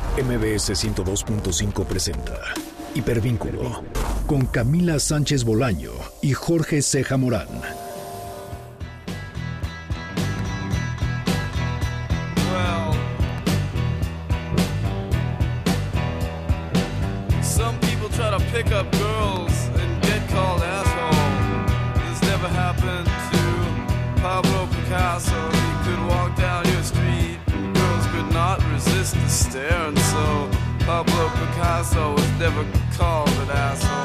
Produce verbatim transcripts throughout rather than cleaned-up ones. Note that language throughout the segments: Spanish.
M B S ciento dos punto cinco presenta Hipervínculo con Camila Sánchez Bolaño y Jorge Ceja Morán. Well, some people try to pick up girls and get called asshole. This never happened to Pablo Picasso. He could walk down your street and girls could not resist the stare, and so Pablo Picasso was never called an asshole.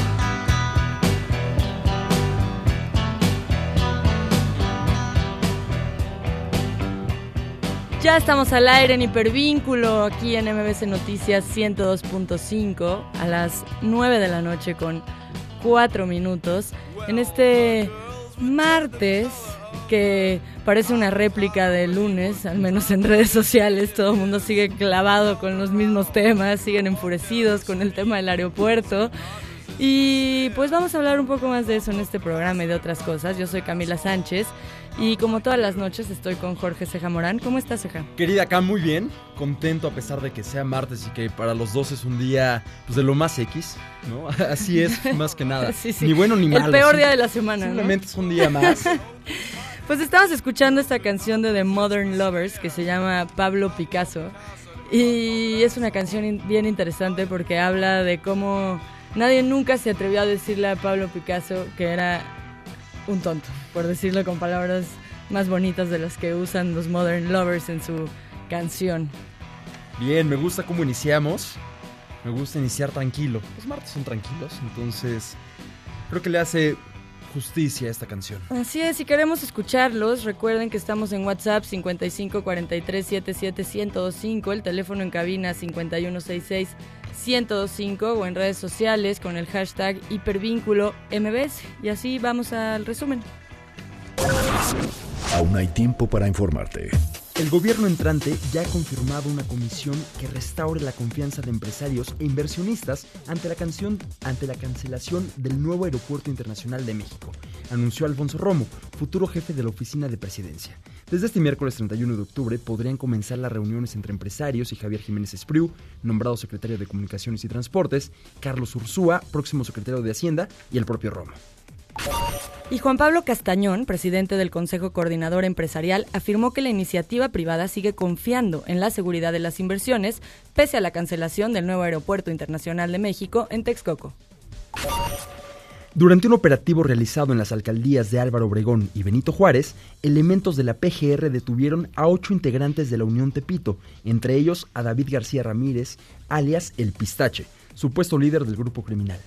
Ya estamos al aire en Hipervínculo, aquí en M B S Noticias ciento dos punto cinco, a las nueve de la noche con cuatro minutos, en este martes que parece una réplica del lunes, al menos en redes sociales. Todo el mundo sigue clavado con los mismos temas, siguen enfurecidos con el tema del aeropuerto. Y pues vamos a hablar un poco más de eso en este programa y de otras cosas. Yo soy Camila Sánchez y como todas las noches estoy con Jorge Ceja Morán. ¿Cómo estás, Ceja? Querida, acá muy bien, contento a pesar de que sea martes y que para los dos es un día pues de lo más X, ¿no? Así es, más que nada. Sí, sí. Ni bueno ni malo. El peor sí, día de la semana, simplemente ¿no? es un día más. Pues estabas escuchando esta canción de The Modern Lovers que se llama Pablo Picasso y es una canción in- bien interesante porque habla de cómo nadie nunca se atrevió a decirle a Pablo Picasso que era un tonto, por decirlo con palabras más bonitas de las que usan los Modern Lovers en su canción. Bien, me gusta cómo iniciamos, me gusta iniciar tranquilo. Los martes son tranquilos, entonces creo que le hace justicia a esta canción. Así es, si queremos escucharlos, recuerden que estamos en WhatsApp cincuenta y cinco cuarenta y tres setenta y siete ciento veinticinco, el teléfono en cabina cincuenta y uno sesenta y seis ciento veinticinco o en redes sociales con el hashtag Hipervínculo M B S. Y así vamos al resumen. Aún hay tiempo para informarte. El gobierno entrante ya ha confirmado una comisión que restaure la confianza de empresarios e inversionistas ante la, canción, ante la cancelación del nuevo Aeropuerto Internacional de México, anunció Alfonso Romo, futuro jefe de la Oficina de Presidencia. Desde este miércoles treinta y uno de octubre podrían comenzar las reuniones entre empresarios y Javier Jiménez Espriu, nombrado secretario de Comunicaciones y Transportes, Carlos Ursúa, próximo secretario de Hacienda, y el propio Romo. Y Juan Pablo Castañón, presidente del Consejo Coordinador Empresarial, afirmó que la iniciativa privada sigue confiando en la seguridad de las inversiones, pese a la cancelación del nuevo Aeropuerto Internacional de México en Texcoco. Durante un operativo realizado en las alcaldías de Álvaro Obregón y Benito Juárez, elementos de la P G R detuvieron a ocho integrantes de la Unión Tepito, entre ellos a David García Ramírez, alias El Pistache, supuesto líder del grupo criminal.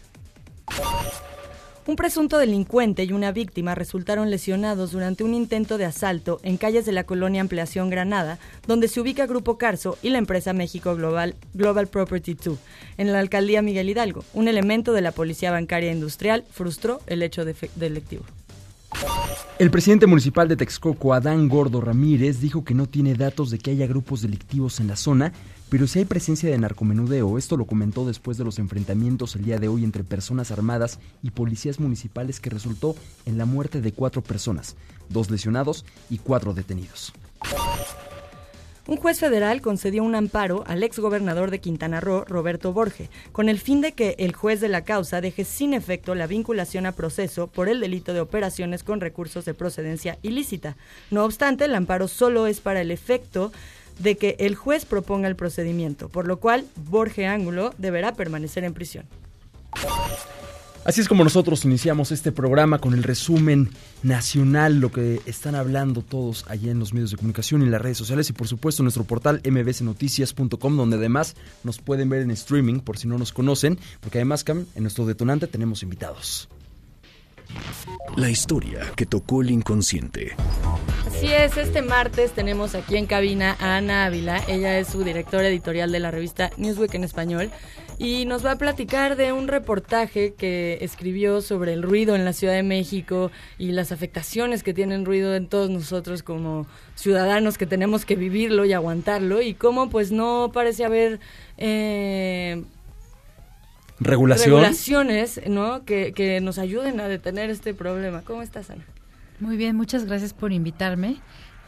Un presunto delincuente y una víctima resultaron lesionados durante un intento de asalto en calles de la colonia Ampliación Granada, donde se ubica Grupo Carso y la empresa México Global, Global Property dos, en la alcaldía Miguel Hidalgo. Un elemento de la Policía Bancaria Industrial frustró el hecho defe- delictivo. El presidente municipal de Texcoco, Adán Gordo Ramírez, dijo que no tiene datos de que haya grupos delictivos en la zona, pero sí hay presencia de narcomenudeo. Esto lo comentó después de los enfrentamientos el día de hoy entre personas armadas y policías municipales que resultó en la muerte de cuatro personas, dos lesionados y cuatro detenidos. Un juez federal concedió un amparo al exgobernador de Quintana Roo, Roberto Borge, con el fin de que el juez de la causa deje sin efecto la vinculación a proceso por el delito de operaciones con recursos de procedencia ilícita. No obstante, el amparo solo es para el efecto de que el juez proponga el procedimiento, por lo cual Borge Ángulo deberá permanecer en prisión. Así es como nosotros iniciamos este programa con el resumen nacional, lo que están hablando todos allá en los medios de comunicación y en las redes sociales y por supuesto en nuestro portal m b s noticias punto com, donde además nos pueden ver en streaming por si no nos conocen, porque además, Cam, en nuestro detonante tenemos invitados. La historia que tocó el inconsciente. Así es, este martes tenemos aquí en cabina a Ana Ávila. Ella es su directora editorial de la revista Newsweek en español y nos va a platicar de un reportaje que escribió sobre el ruido en la Ciudad de México y las afectaciones que tiene el ruido en todos nosotros como ciudadanos que tenemos que vivirlo y aguantarlo, y cómo pues no parece haber eh, regulación regulaciones, ¿no? que, que nos ayuden a detener este problema. ¿Cómo estás, Ana? Muy bien, muchas gracias por invitarme.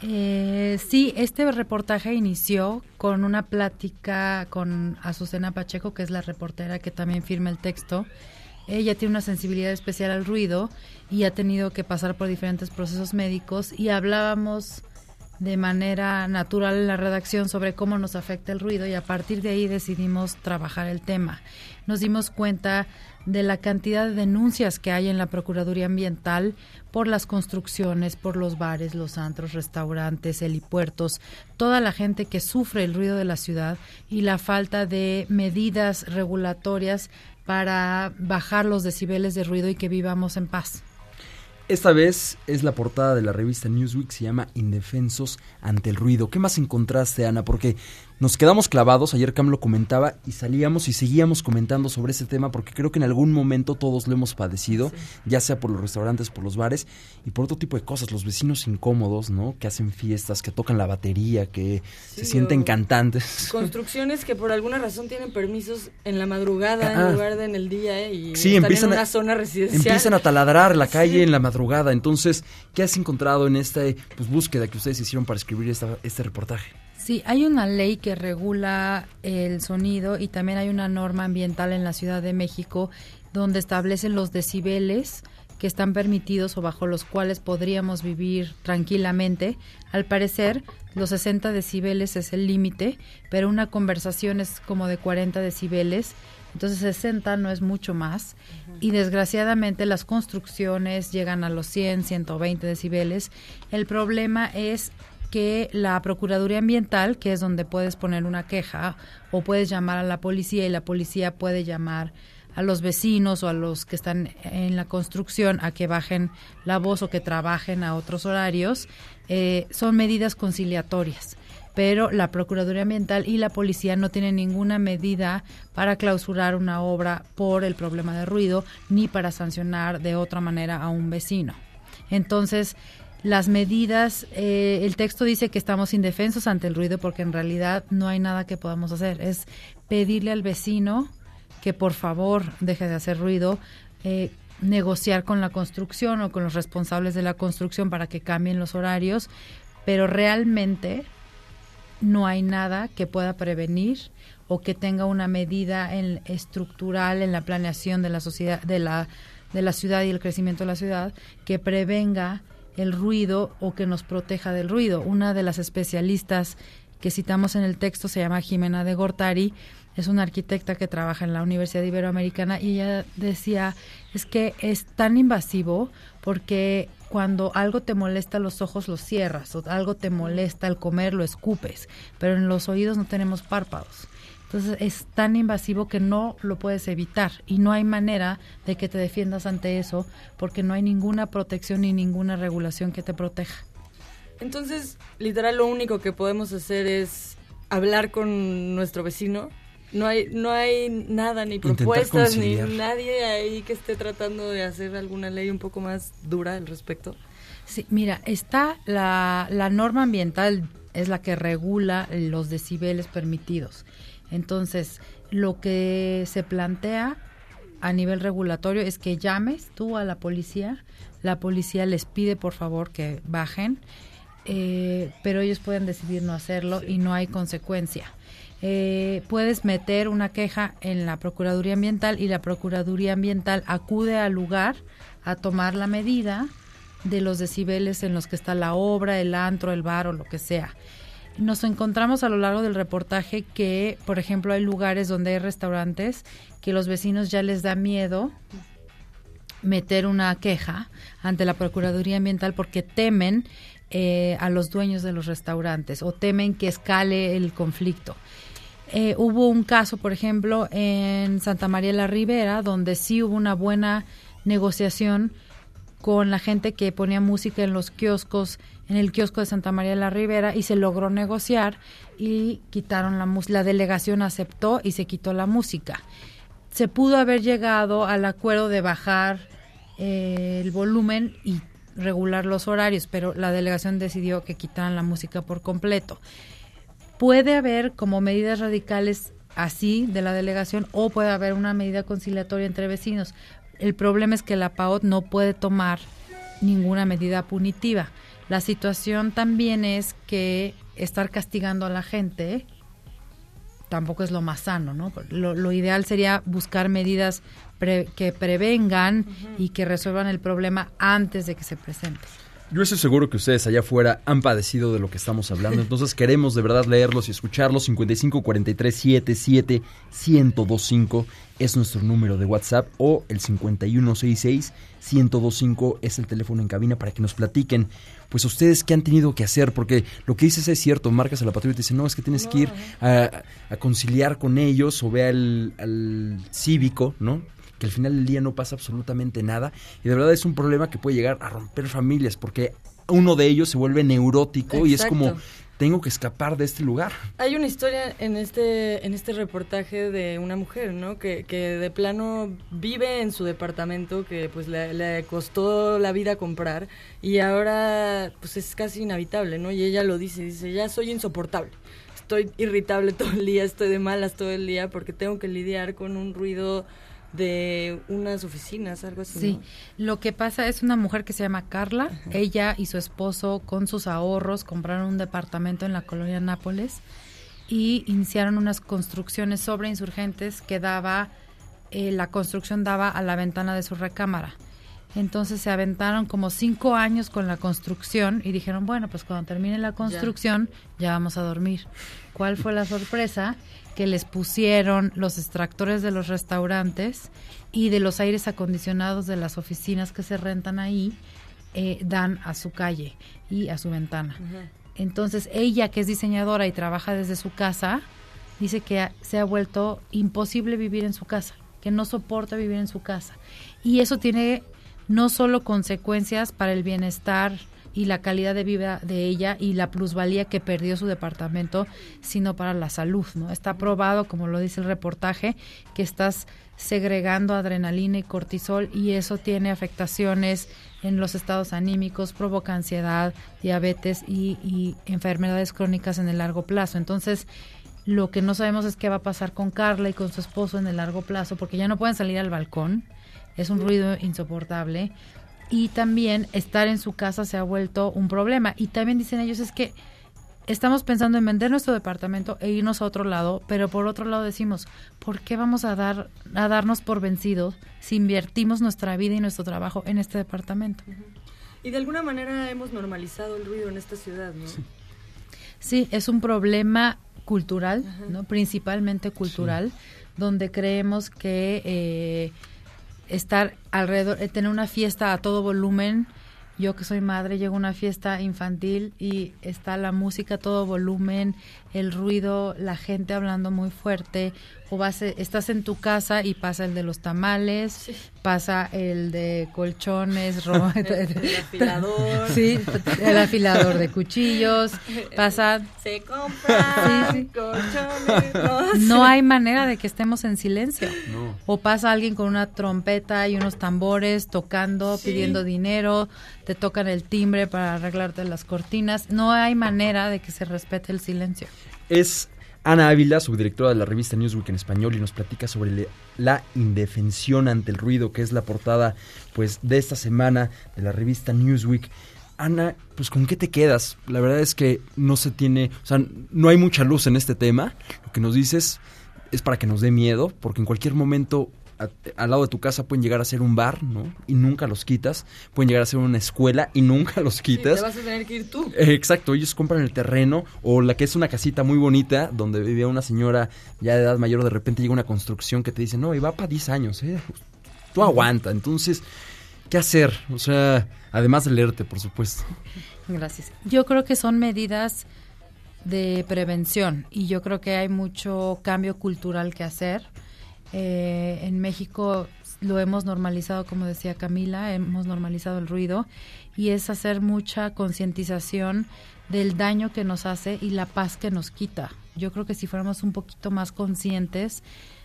Eh, sí, este reportaje inició con una plática con Azucena Pacheco, que es la reportera que también firma el texto. Ella tiene una sensibilidad especial al ruido y ha tenido que pasar por diferentes procesos médicos, y hablábamos de manera natural en la redacción sobre cómo nos afecta el ruido, y a partir de ahí decidimos trabajar el tema. Nos dimos cuenta de la cantidad de denuncias que hay en la Procuraduría Ambiental por las construcciones, por los bares, los antros, restaurantes, helipuertos, toda la gente que sufre el ruido de la ciudad y la falta de medidas regulatorias para bajar los decibeles de ruido y que vivamos en paz. Esta vez es la portada de la revista Newsweek, se llama Indefensos ante el ruido. ¿Qué más encontraste, Ana? Porque nos quedamos clavados, ayer Cam lo comentaba, y salíamos y seguíamos comentando sobre ese tema, porque creo que en algún momento todos lo hemos padecido, sí. Ya sea por los restaurantes, por los bares, y por otro tipo de cosas, los vecinos incómodos, ¿no? Que hacen fiestas, que tocan la batería, que sí, se sienten cantantes. Construcciones que por alguna razón tienen permisos en la madrugada, ah, en lugar de en el día, ¿eh? Y sí, están en una a, zona residencial. Empiezan a taladrar la calle sí. en la madrugada. Entonces, ¿qué has encontrado en esta pues, búsqueda que ustedes hicieron para escribir esta, este reportaje? Sí, hay una ley que regula el sonido, y también hay una norma ambiental en la Ciudad de México donde establecen los decibeles que están permitidos o bajo los cuales podríamos vivir tranquilamente. Al parecer, los sesenta decibeles es el límite, pero una conversación es como de cuarenta decibeles. Entonces sesenta no es mucho más, uh-huh. Y desgraciadamente las construcciones llegan a los cien, ciento veinte decibeles. El problema es que la Procuraduría Ambiental, que es donde puedes poner una queja o puedes llamar a la policía, y la policía puede llamar a los vecinos o a los que están en la construcción a que bajen la voz o que trabajen a otros horarios, eh, son medidas conciliatorias. Pero la Procuraduría Ambiental y la policía no tienen ninguna medida para clausurar una obra por el problema de ruido, ni para sancionar de otra manera a un vecino. Entonces, las medidas, eh, el texto dice que estamos indefensos ante el ruido, porque en realidad no hay nada que podamos hacer. Es pedirle al vecino que por favor deje de hacer ruido, eh, negociar con la construcción o con los responsables de la construcción para que cambien los horarios, pero realmente no hay nada que pueda prevenir o que tenga una medida en, estructural en la planeación de la sociedad, de la, de la ciudad y el crecimiento de la ciudad, que prevenga el ruido o que nos proteja del ruido. Una de las especialistas que citamos en el texto se llama Jimena de Gortari, es una arquitecta que trabaja en la Universidad Iberoamericana, y ella decía, es que es tan invasivo porque cuando algo te molesta los ojos los cierras, o algo te molesta al comer lo escupes, pero en los oídos no tenemos párpados. Entonces es tan invasivo que no lo puedes evitar, y no hay manera de que te defiendas ante eso, porque no hay ninguna protección ni ninguna regulación que te proteja. Entonces, literal, lo único que podemos hacer es hablar con nuestro vecino. No hay no hay nada, ni propuestas, ni nadie ahí que esté tratando de hacer alguna ley un poco más dura al respecto. Sí, mira, está la, la norma ambiental, es la que regula los decibeles permitidos. Entonces, lo que se plantea a nivel regulatorio es que llames tú a la policía, la policía les pide por favor que bajen, eh, pero ellos pueden decidir no hacerlo, sí. Y no hay consecuencia. Eh, puedes meter una queja en la Procuraduría Ambiental, y la Procuraduría Ambiental acude al lugar a tomar la medida de los decibeles en los que está la obra, el antro, el bar o lo que sea. Nos encontramos a lo largo del reportaje que, por ejemplo, hay lugares donde hay restaurantes que los vecinos ya les da miedo meter una queja ante la Procuraduría Ambiental porque temen eh, a los dueños de los restaurantes o temen que escale el conflicto. Eh, hubo un caso, por ejemplo, en Santa María la Ribera, donde sí hubo una buena negociación con la gente que ponía música en los kioscos, en el kiosco de Santa María la Ribera, y se logró negociar y quitaron la música. La delegación aceptó y se quitó la música. Se pudo haber llegado al acuerdo de bajar eh, el volumen y regular los horarios, pero la delegación decidió que quitaran la música por completo. Puede haber como medidas radicales así de la delegación, o puede haber una medida conciliatoria entre vecinos. El problema es que la P A O T no puede tomar ninguna medida punitiva. La situación también es que estar castigando a la gente tampoco es lo más sano, ¿no? Lo, lo ideal sería buscar medidas pre, que prevengan uh-huh. y que resuelvan el problema antes de que se presente. Yo estoy seguro que ustedes allá afuera han padecido de lo que estamos hablando, entonces queremos de verdad leerlos y escucharlos. Cincuenta y cinco cuarenta y tres setenta y siete ciento veinticinco es nuestro número de WhatsApp, o el cincuenta y uno sesenta y seis ciento veinticinco es el teléfono en cabina para que nos platiquen, pues ustedes qué han tenido que hacer, porque lo que dices es cierto. Marcas a la patrulla y te dicen, no, es que tienes no. que ir a, a conciliar con ellos, o ve al, al cívico, ¿no? Que al final del día no pasa absolutamente nada, y de verdad es un problema que puede llegar a romper familias, porque uno de ellos se vuelve neurótico. Exacto. Y es como, tengo que escapar de este lugar. Hay una historia en este en este reportaje de una mujer, ¿no? Que, que de plano vive en su departamento, que pues le, le costó la vida comprar, y ahora pues es casi inhabitable, ¿no? Y ella lo dice, dice, ya soy insoportable. Estoy irritable todo el día, estoy de malas todo el día porque tengo que lidiar con un ruido de unas oficinas, algo así. Sí, ¿no? Lo que pasa es una mujer que se llama Carla. Ajá. Ella y su esposo, con sus ahorros, compraron un departamento en la colonia Nápoles y iniciaron unas construcciones sobre Insurgentes que daba, eh, la construcción daba a la ventana de su recámara. Entonces se aventaron como cinco años con la construcción y dijeron, bueno, pues cuando termine la construcción ya, ya vamos a dormir. ¿Cuál fue la sorpresa? Que les pusieron los extractores de los restaurantes y de los aires acondicionados de las oficinas que se rentan ahí, eh, dan a su calle y a su ventana. Uh-huh. Entonces ella, que es diseñadora y trabaja desde su casa, dice que ha, se ha vuelto imposible vivir en su casa, que no soporta vivir en su casa. Y eso tiene no solo consecuencias para el bienestar y la calidad de vida de ella y la plusvalía que perdió su departamento, sino para la salud, ¿no? Está probado, como lo dice el reportaje, que estás segregando adrenalina y cortisol, y eso tiene afectaciones en los estados anímicos, provoca ansiedad, diabetes y, y enfermedades crónicas en el largo plazo. Entonces, lo que no sabemos es qué va a pasar con Carla y con su esposo en el largo plazo, porque ya no pueden salir al balcón, es un ruido insoportable. Y también estar en su casa se ha vuelto un problema. Y también dicen ellos, es que estamos pensando en vender nuestro departamento e irnos a otro lado, pero por otro lado decimos, ¿por qué vamos a dar a darnos por vencidos si invertimos nuestra vida y nuestro trabajo en este departamento? Uh-huh. Y de alguna manera hemos normalizado el ruido en esta ciudad, ¿no? Sí, sí, es un problema cultural, uh-huh. ¿no? Principalmente cultural, sí. Donde creemos que eh, estar alrededor, tener una fiesta a todo volumen. Yo que soy madre, llego a una fiesta infantil y está la música a todo volumen, el ruido, la gente hablando muy fuerte, o vas, estás en tu casa y pasa el de los tamales, sí. Pasa el de colchones, ro- el, el afilador, sí, el afilador de cuchillos, pasa, se compra sí, sí. colchones, no, no hay manera de que estemos en silencio, no. O pasa alguien con una trompeta y unos tambores tocando, sí. Pidiendo dinero, te tocan el timbre para arreglarte las cortinas, no hay manera de que se respete el silencio. Es Ana Ávila, subdirectora de la revista Newsweek en español, y nos platica sobre le, la indefensión ante el ruido, que es la portada pues de esta semana de la revista Newsweek. Ana, pues ¿con qué te quedas? La verdad es que no se tiene, o sea, no hay mucha luz en este tema. Lo que nos dices es para que nos dé miedo, porque en cualquier momento a, al lado de tu casa pueden llegar a ser un bar, ¿no? Y nunca los quitas. Pueden llegar a ser una escuela y nunca los quitas. Sí, te vas a tener que ir tú. Eh, exacto, ellos compran el terreno, o la que es una casita muy bonita donde vivía una señora ya de edad mayor, de repente llega una construcción que te dice, no, y va para diez años, ¿eh? Tú aguanta. Entonces, ¿qué hacer? O sea, además de leerte, por supuesto. Gracias. Yo creo que son medidas de prevención y yo creo que hay mucho cambio cultural que hacer. Eh, en México lo hemos normalizado, como decía Camila, hemos normalizado el ruido, y es hacer mucha concientización del daño que nos hace y la paz que nos quita. Yo creo que si fuéramos un poquito más conscientes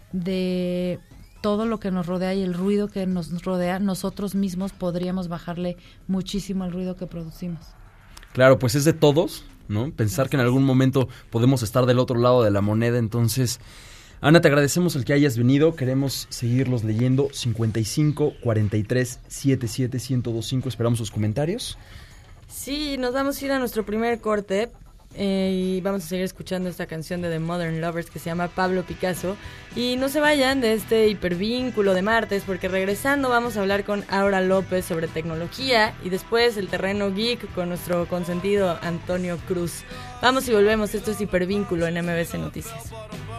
de todo lo que nos rodea y el ruido que nos rodea, nosotros mismos podríamos bajarle muchísimo el ruido que producimos. Claro, pues es de todos, ¿no? Pensar que en algún momento podemos estar del otro lado de la moneda. Entonces, Ana, te agradecemos el que hayas venido. Queremos seguirlos leyendo. cincuenta y cinco cuarenta y tres setenta y siete ciento veinticinco. Esperamos sus comentarios. Sí, nos vamos a ir a nuestro primer corte eh, y vamos a seguir escuchando esta canción de The Modern Lovers que se llama Pablo Picasso. Y no se vayan de este hipervínculo de martes, porque regresando vamos a hablar con Aura López sobre tecnología y después el terreno geek con nuestro consentido Antonio Cruz. Vamos y volvemos, esto es Hipervínculo en M B C Noticias.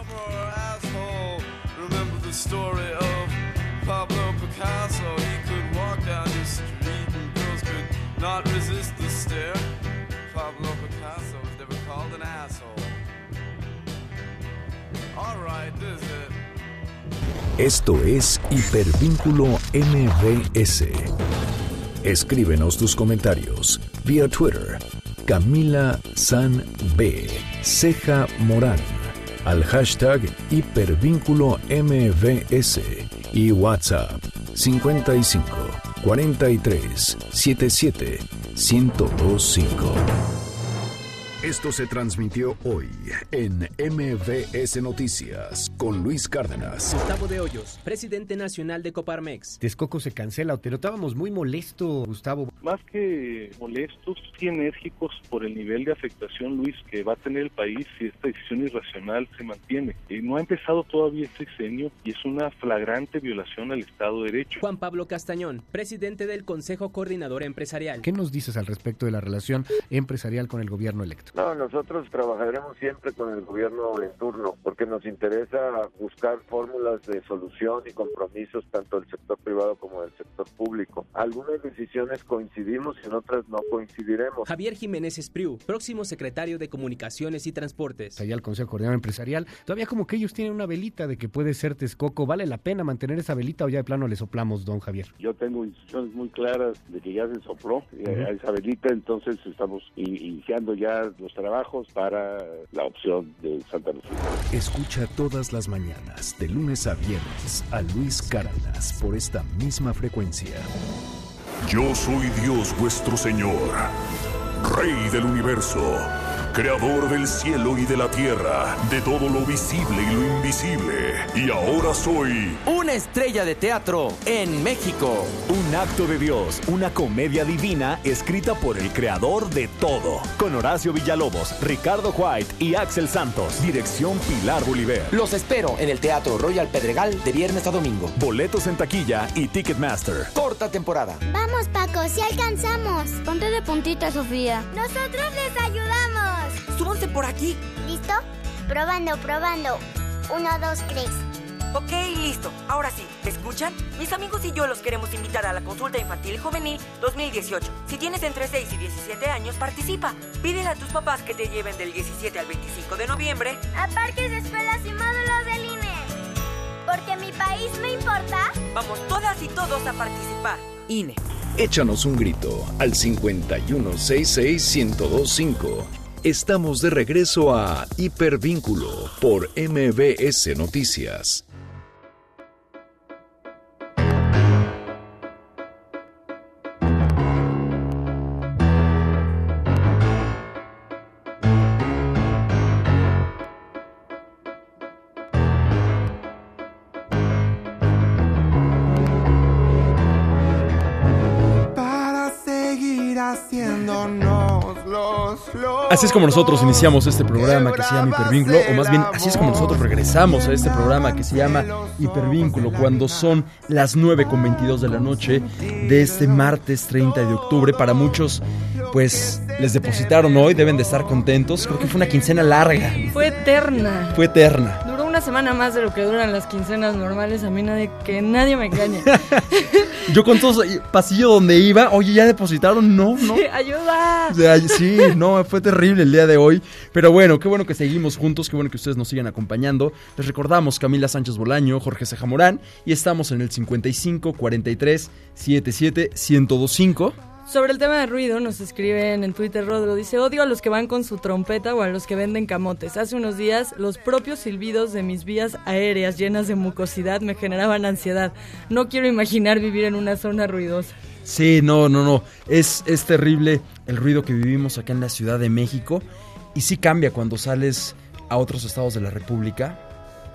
Pablo Picasso, he could walk down the street and girls could not resist the stare. Pablo Picasso was never called an asshole. All right, this is it. Esto es Hipervínculo M B S. Escríbenos tus comentarios vía Twitter. Camila San B. Ceja Morán. Al hashtag Hipervínculo M B S. Y WhatsApp cincuenta y cinco, cuarenta y tres, setenta y siete, ciento veinticinco. Esto se transmitió hoy en M B S Noticias con Luis Cárdenas. Gustavo de Hoyos, presidente nacional de Coparmex. Texcoco se cancela, te notábamos muy molesto, Gustavo. Más que molestos, sí enérgicos por el nivel de afectación, Luis, que va a tener el país si esta decisión irracional se mantiene. Eh, no ha empezado todavía este sexenio y es una flagrante violación al Estado de Derecho. Juan Pablo Castañón, presidente del Consejo Coordinador Empresarial. ¿Qué nos dices al respecto de la relación empresarial con el gobierno electo? No, nosotros trabajaremos siempre con el gobierno en turno, porque nos interesa buscar fórmulas de solución y compromisos tanto del sector privado como del sector público. Algunas decisiones coincidimos y en otras no coincidiremos. Javier Jiménez Espriu, próximo secretario de Comunicaciones y Transportes. Allá el Consejo Coordinador Empresarial, todavía como que ellos tienen una velita de que puede ser Texcoco. ¿Vale la pena mantener esa velita o ya de plano le soplamos, don Javier? Yo tengo instrucciones muy claras de que ya se sopló uh-huh. a esa velita, entonces estamos iniciando ya los trabajos para la opción de Santa Lucía. Escucha todas las mañanas, de lunes a viernes, a Luis Cárdenas por esta misma frecuencia. Yo soy Dios vuestro Señor, Rey del universo, Creador del cielo y de la tierra, de todo lo visible y lo invisible. Y ahora soy una estrella de teatro en México. Un acto de Dios, una comedia divina escrita por el creador de todo. Con Horacio Villalobos, Ricardo White y Axel Santos. Dirección Pilar Bolívar. Los espero en el Teatro Royal Pedregal de viernes a domingo. Boletos en taquilla y Ticketmaster. Corta temporada. Vamos, Paco, si alcanzamos. Ponte de puntita, Sofía. Nosotros les ayudamos. Súbanse por aquí. ¿Listo? Probando, probando. Uno, dos, tres. Ok, listo. Ahora sí, ¿te escuchan? Mis amigos y yo los queremos invitar a la consulta infantil y juvenil dos mil dieciocho. Si tienes entre seis y diecisiete años, participa. Pídele a tus papás que te lleven del diecisiete al veinticinco de noviembre a parques, escuelas y módulos del I N E. Porque mi país me importa. Vamos todas y todos a participar. I N E. Échanos un grito al cincuenta y uno sesenta y seis, ciento veinticinco. Estamos de regreso a Hipervínculo por M B S Noticias. Así es como nosotros iniciamos este programa que se llama Hipervínculo, o más bien así es como nosotros regresamos a este programa que se llama Hipervínculo, cuando son las nueve con veintidós de la noche de este martes treinta de octubre. Para muchos, pues, les depositaron hoy, deben de estar contentos. Creo que fue una quincena larga. Fue eterna. Fue eterna. Duró una semana más de lo que duran las quincenas normales. A mí nadie, que nadie me engañe. Yo con todo pasillo donde iba, oye, ¿ya depositaron? No, no. Sí, ayuda. O sea, sí, no, fue terrible el día de hoy. Pero bueno, qué bueno que seguimos juntos, qué bueno que ustedes nos sigan acompañando. Les recordamos Camila Sánchez Bolaño, Jorge Ceja Morán, y estamos en el cincuenta y cinco, cuarenta y tres, setenta y siete, ciento veinticinco. Sobre el tema de ruido nos escriben en Twitter, Rodro, dice: odio a los que van con su trompeta o a los que venden camotes. Hace unos días los propios silbidos de mis vías aéreas llenas de mucosidad me generaban ansiedad. No quiero imaginar vivir en una zona ruidosa. Sí, no, no, no, es, es terrible el ruido que vivimos acá en la Ciudad de México, y sí cambia cuando sales a otros estados de la República.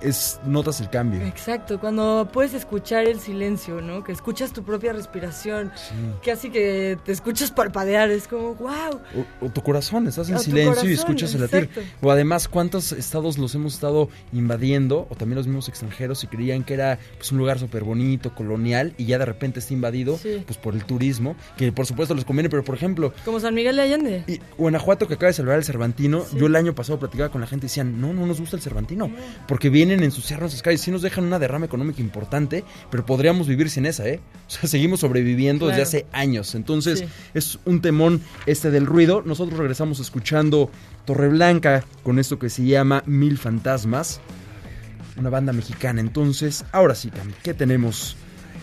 es notas el cambio. Exacto, cuando puedes escuchar el silencio, ¿no? Que escuchas tu propia respiración, sí. Casi que te escuchas parpadear, es como, wow. O, o tu corazón, estás en o silencio corazón, y escuchas el latir. O además, ¿cuántos estados los hemos estado invadiendo, o también los mismos extranjeros, y creían que era pues, un lugar súper bonito, colonial, y ya de repente está invadido sí. pues por el turismo, que por supuesto les conviene, pero por ejemplo... Como San Miguel de Allende. Y Guanajuato, que acaba de celebrar el Cervantino, sí. yo el año pasado platicaba con la gente y decían, no, no nos gusta el Cervantino, no. porque vienen a ensuciarnos las calles, sí nos dejan una derrama económica importante, pero podríamos vivir sin esa, ¿eh? O sea, seguimos sobreviviendo claro. desde hace años, entonces sí. es un temón este del ruido. Nosotros regresamos escuchando Torreblanca con esto que se llama Mil Fantasmas, una banda mexicana. Entonces, ahora sí, Cami, ¿qué tenemos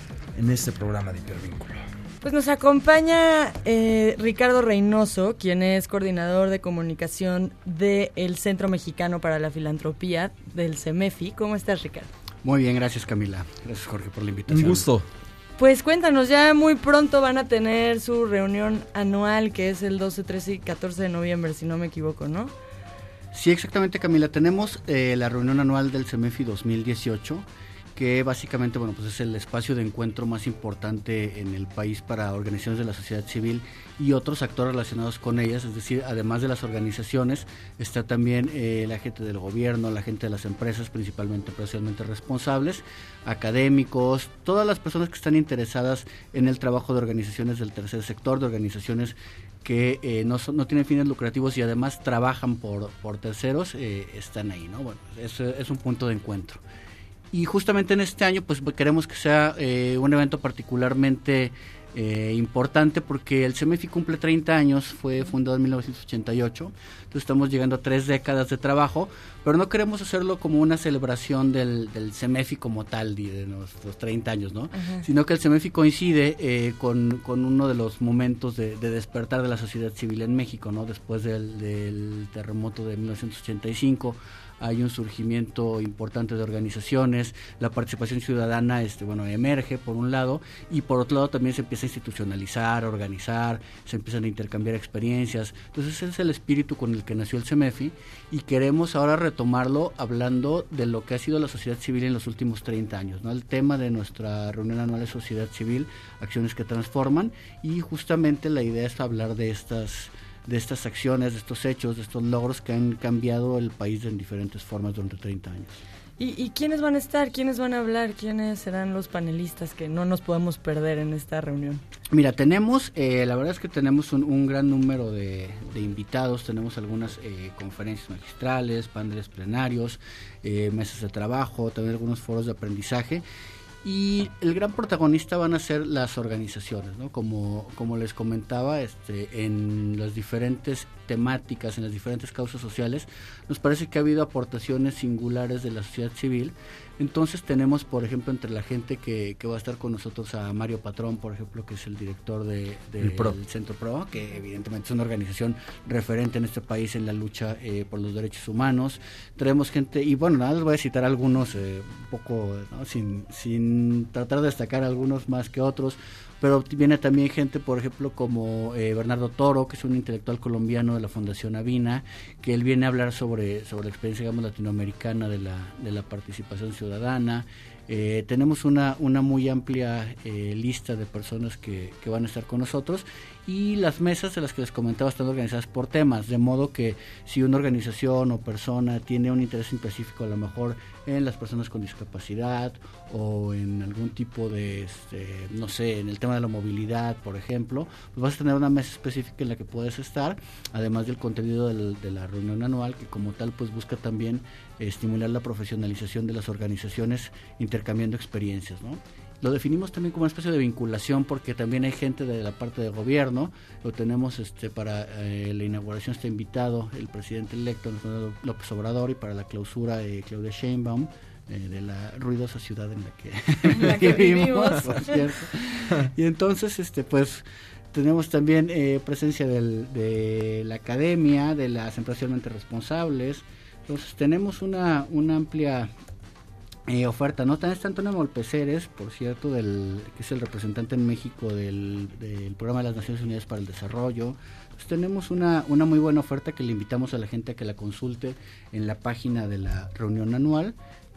en este programa de Hipervínculo? Pues nos acompaña eh, Ricardo Reynoso, quien es coordinador de comunicación del Centro Mexicano para la Filantropía, del CEMEFI. ¿Cómo estás, Ricardo? Muy bien, gracias, Camila. Gracias, Jorge, por la invitación. Un gusto. Pues cuéntanos, ya muy pronto van a tener su reunión anual, que es el doce, trece y catorce de noviembre, si no me equivoco, ¿no? Sí, exactamente, Camila. Tenemos eh, la reunión anual del CEMEFI dos mil dieciocho, que básicamente, bueno, pues es el espacio de encuentro más importante en el país para organizaciones de la sociedad civil y otros actores relacionados con ellas, es decir, además de las organizaciones, está también eh, la gente del gobierno, la gente de las empresas, principalmente socialmente responsables, académicos, todas las personas que están interesadas en el trabajo de organizaciones del tercer sector, de organizaciones que eh, no, son, no tienen fines lucrativos y además trabajan por, por terceros, eh, están ahí, ¿no? Bueno, es, es un punto de encuentro. Y justamente en este año pues queremos que sea eh, un evento particularmente eh, importante porque el CEMEFI cumple treinta años, fue fundado en mil novecientos ochenta y ocho, entonces estamos llegando a tres décadas de trabajo, pero no queremos hacerlo como una celebración del, del CEMEFI como tal, de nuestros treinta años, ¿no? Uh-huh. Sino que el CEMEFI coincide eh, con, con uno de los momentos de, de despertar de la sociedad civil en México, ¿no? Después del, del terremoto de mil novecientos ochenta y cinco, hay un surgimiento importante de organizaciones, la participación ciudadana este bueno emerge por un lado y por otro lado también se empieza a institucionalizar, a organizar, se empiezan a intercambiar experiencias. Entonces ese es el espíritu con el que nació el CEMEFI y queremos ahora retomarlo hablando de lo que ha sido la sociedad civil en los últimos treinta años, ¿no? El tema de nuestra reunión anual es sociedad civil, acciones que transforman, y justamente la idea es hablar de estas de estas acciones, de estos hechos, de estos logros que han cambiado el país en diferentes formas durante treinta años. ¿Y, y quiénes van a estar? ¿Quiénes van a hablar? ¿Quiénes serán los panelistas que no nos podemos perder en esta reunión? Mira, tenemos, eh, la verdad es que tenemos un, un gran número de, de invitados, tenemos algunas eh, conferencias magistrales, paneles plenarios, eh, mesas de trabajo, también algunos foros de aprendizaje. Y el gran protagonista van a ser las organizaciones, ¿no? Como, como les comentaba, este, en las diferentes temáticas, en las diferentes causas sociales, nos parece que ha habido aportaciones singulares de la sociedad civil. Entonces tenemos, por ejemplo, entre la gente que, que va a estar con nosotros a Mario Patrón, por ejemplo, que es el director de, de el Pro. del Centro Pro, que evidentemente es una organización referente en este país en la lucha eh, por los derechos humanos. Traemos gente, y bueno, nada, les voy a citar algunos, eh, un poco, ¿no? sin, sin tratar de destacar algunos más que otros, pero viene también gente, por ejemplo, como eh, Bernardo Toro, que es un intelectual colombiano de la Fundación Avina, que él viene a hablar sobre, sobre la experiencia, digamos, latinoamericana de la, de la participación ciudadana. Eh, tenemos una, una muy amplia eh, lista de personas que, que van a estar con nosotros, y las mesas de las que les comentaba están organizadas por temas, de modo que si una organización o persona tiene un interés específico, a lo mejor en las personas con discapacidad o en algún tipo de, este, no sé, en el tema de la movilidad, por ejemplo, pues vas a tener una mesa específica en la que puedes estar, además del contenido del, de la reunión anual, que como tal pues busca también eh, estimular la profesionalización de las organizaciones intercambiando experiencias, ¿no? Lo definimos también como una especie de vinculación porque también hay gente de la parte de gobierno. Lo tenemos este para eh, la inauguración está invitado el presidente electo López Obrador, y para la clausura eh, Claudia Sheinbaum, eh, de la ruidosa ciudad en la que, en la que vivimos, por cierto. Y entonces este pues tenemos también eh, presencia del, de la academia, de las empresas socialmente responsables. Entonces tenemos una, una amplia Eh, oferta, ¿no? También está Antonio Molpeceres, por cierto, del, que es el representante en México del, del Programa de las Naciones Unidas para el Desarrollo. Pues tenemos una, una muy buena oferta que le invitamos a la gente a que la consulte en la página de la reunión anual.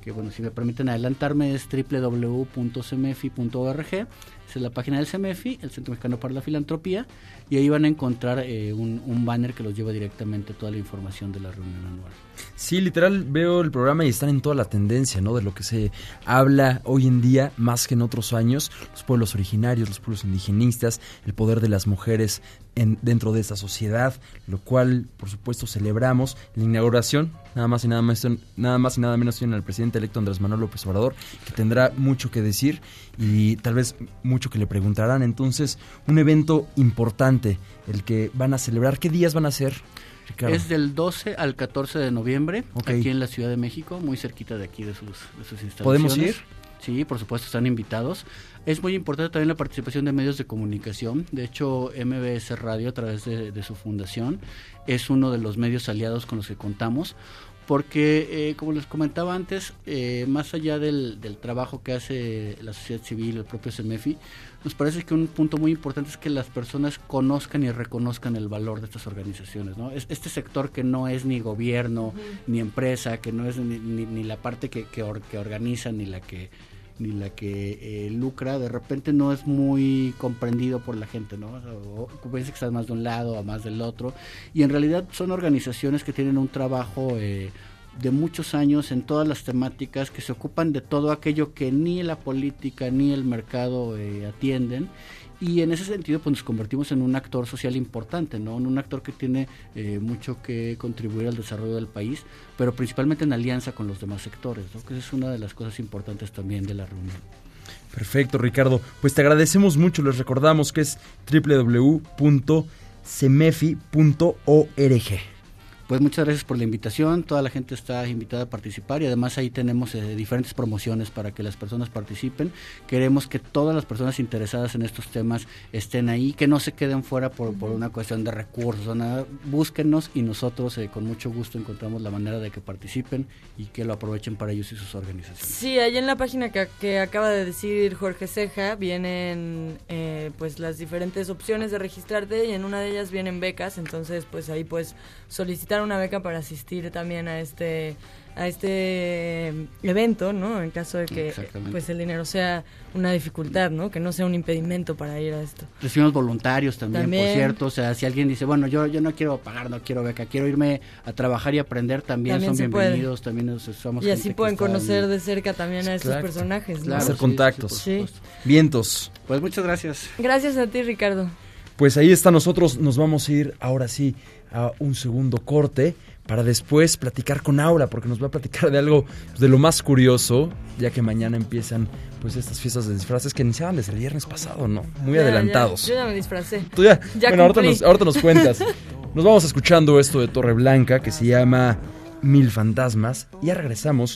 que bueno, si me permiten adelantarme, es doble u doble u doble u punto cemefi punto org. Esa es la página del CEMEFI, el Centro Mexicano para la Filantropía, y ahí van a encontrar eh, un, un banner que los lleva directamente a toda la información de la reunión anual. Sí, literal veo el programa y están en toda la tendencia, ¿no? De lo que se habla hoy en día, más que en otros años, los pueblos originarios, los pueblos indigenistas, el poder de las mujeres en, dentro de esta sociedad, lo cual, por supuesto, celebramos. La inauguración, nada más y nada más, nada más y nada menos tiene al presidente electo Andrés Manuel López Obrador, que tendrá mucho que decir y tal vez mucho que le preguntarán. Entonces, un evento importante, el que van a celebrar. ¿Qué días van a ser, Ricardo? Es del doce al catorce de noviembre, okay, aquí en la Ciudad de México, muy cerquita de aquí de sus, de sus instalaciones. ¿Podemos ir? Sí, por supuesto, están invitados. Es muy importante también la participación de medios de comunicación. De hecho, M B S Radio, a través de, de su fundación, es uno de los medios aliados con los que contamos, porque, eh, como les comentaba antes, eh, más allá del, del trabajo que hace la sociedad civil, el propio CEMEFI, nos parece que un punto muy importante es que las personas conozcan y reconozcan el valor de estas organizaciones, ¿no? Es, este sector que no es ni gobierno, uh-huh, ni empresa, que no es ni, ni, ni la parte que, que, or, que organiza, ni la que ni la que eh, lucra, de repente no es muy comprendido por la gente, ¿no? O, o parece que estás más de un lado o más del otro, y en realidad son organizaciones que tienen un trabajo eh, de muchos años en todas las temáticas, que se ocupan de todo aquello que ni la política ni el mercado eh, atienden, y en ese sentido pues nos convertimos en un actor social importante, ¿no? En un actor que tiene eh, mucho que contribuir al desarrollo del país, pero principalmente en alianza con los demás sectores, ¿no? Que esa es una de las cosas importantes también de la reunión. Perfecto, Ricardo. Pues te agradecemos mucho. Les recordamos que es doble u doble u doble u punto cemefi punto org. Pues muchas gracias por la invitación, toda la gente está invitada a participar, y además ahí tenemos eh, diferentes promociones para que las personas participen. Queremos que todas las personas interesadas en estos temas estén ahí, que no se queden fuera por, por una cuestión de recursos o nada. Búsquennos y nosotros eh, con mucho gusto encontramos la manera de que participen y que lo aprovechen para ellos y sus organizaciones. Sí, ahí en la página que, que acaba de decir Jorge Ceja vienen eh, pues las diferentes opciones de registrarte, y en una de ellas vienen becas, entonces pues ahí puedes solicitar una beca para asistir también a este a este evento, ¿no? En caso de que pues el dinero sea una dificultad, ¿no? Que no sea un impedimento para ir a esto. Recibimos voluntarios también, también, por cierto, o sea, si alguien dice, bueno, yo yo no quiero pagar, no quiero beca, quiero irme a trabajar y aprender, también, también son bienvenidos, puede. También somos y así pueden conocer de cerca también a estos claro. personajes, ¿no? Hacer sí, contactos. Sí, sí. Vientos. Pues muchas gracias. Gracias a ti, Ricardo. Pues ahí está, nosotros nos vamos a ir ahora sí a un segundo corte para después platicar con Aura, porque nos va a platicar de algo pues, de lo más curioso, ya que mañana empiezan pues estas fiestas de disfraces que iniciaban desde el viernes pasado, ¿no? Muy ya, adelantados. Ya, yo ya me disfracé. ¿Tú ya? ya bueno, ahorita nos, ahorita nos cuentas. Nos vamos escuchando esto de Torre Blanca que se llama Mil Fantasmas, y ya regresamos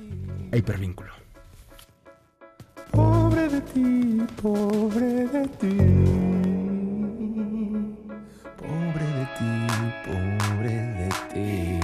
a Hipervínculo. Pobre de ti, pobre de ti. Pobre de ti, pobre de ti.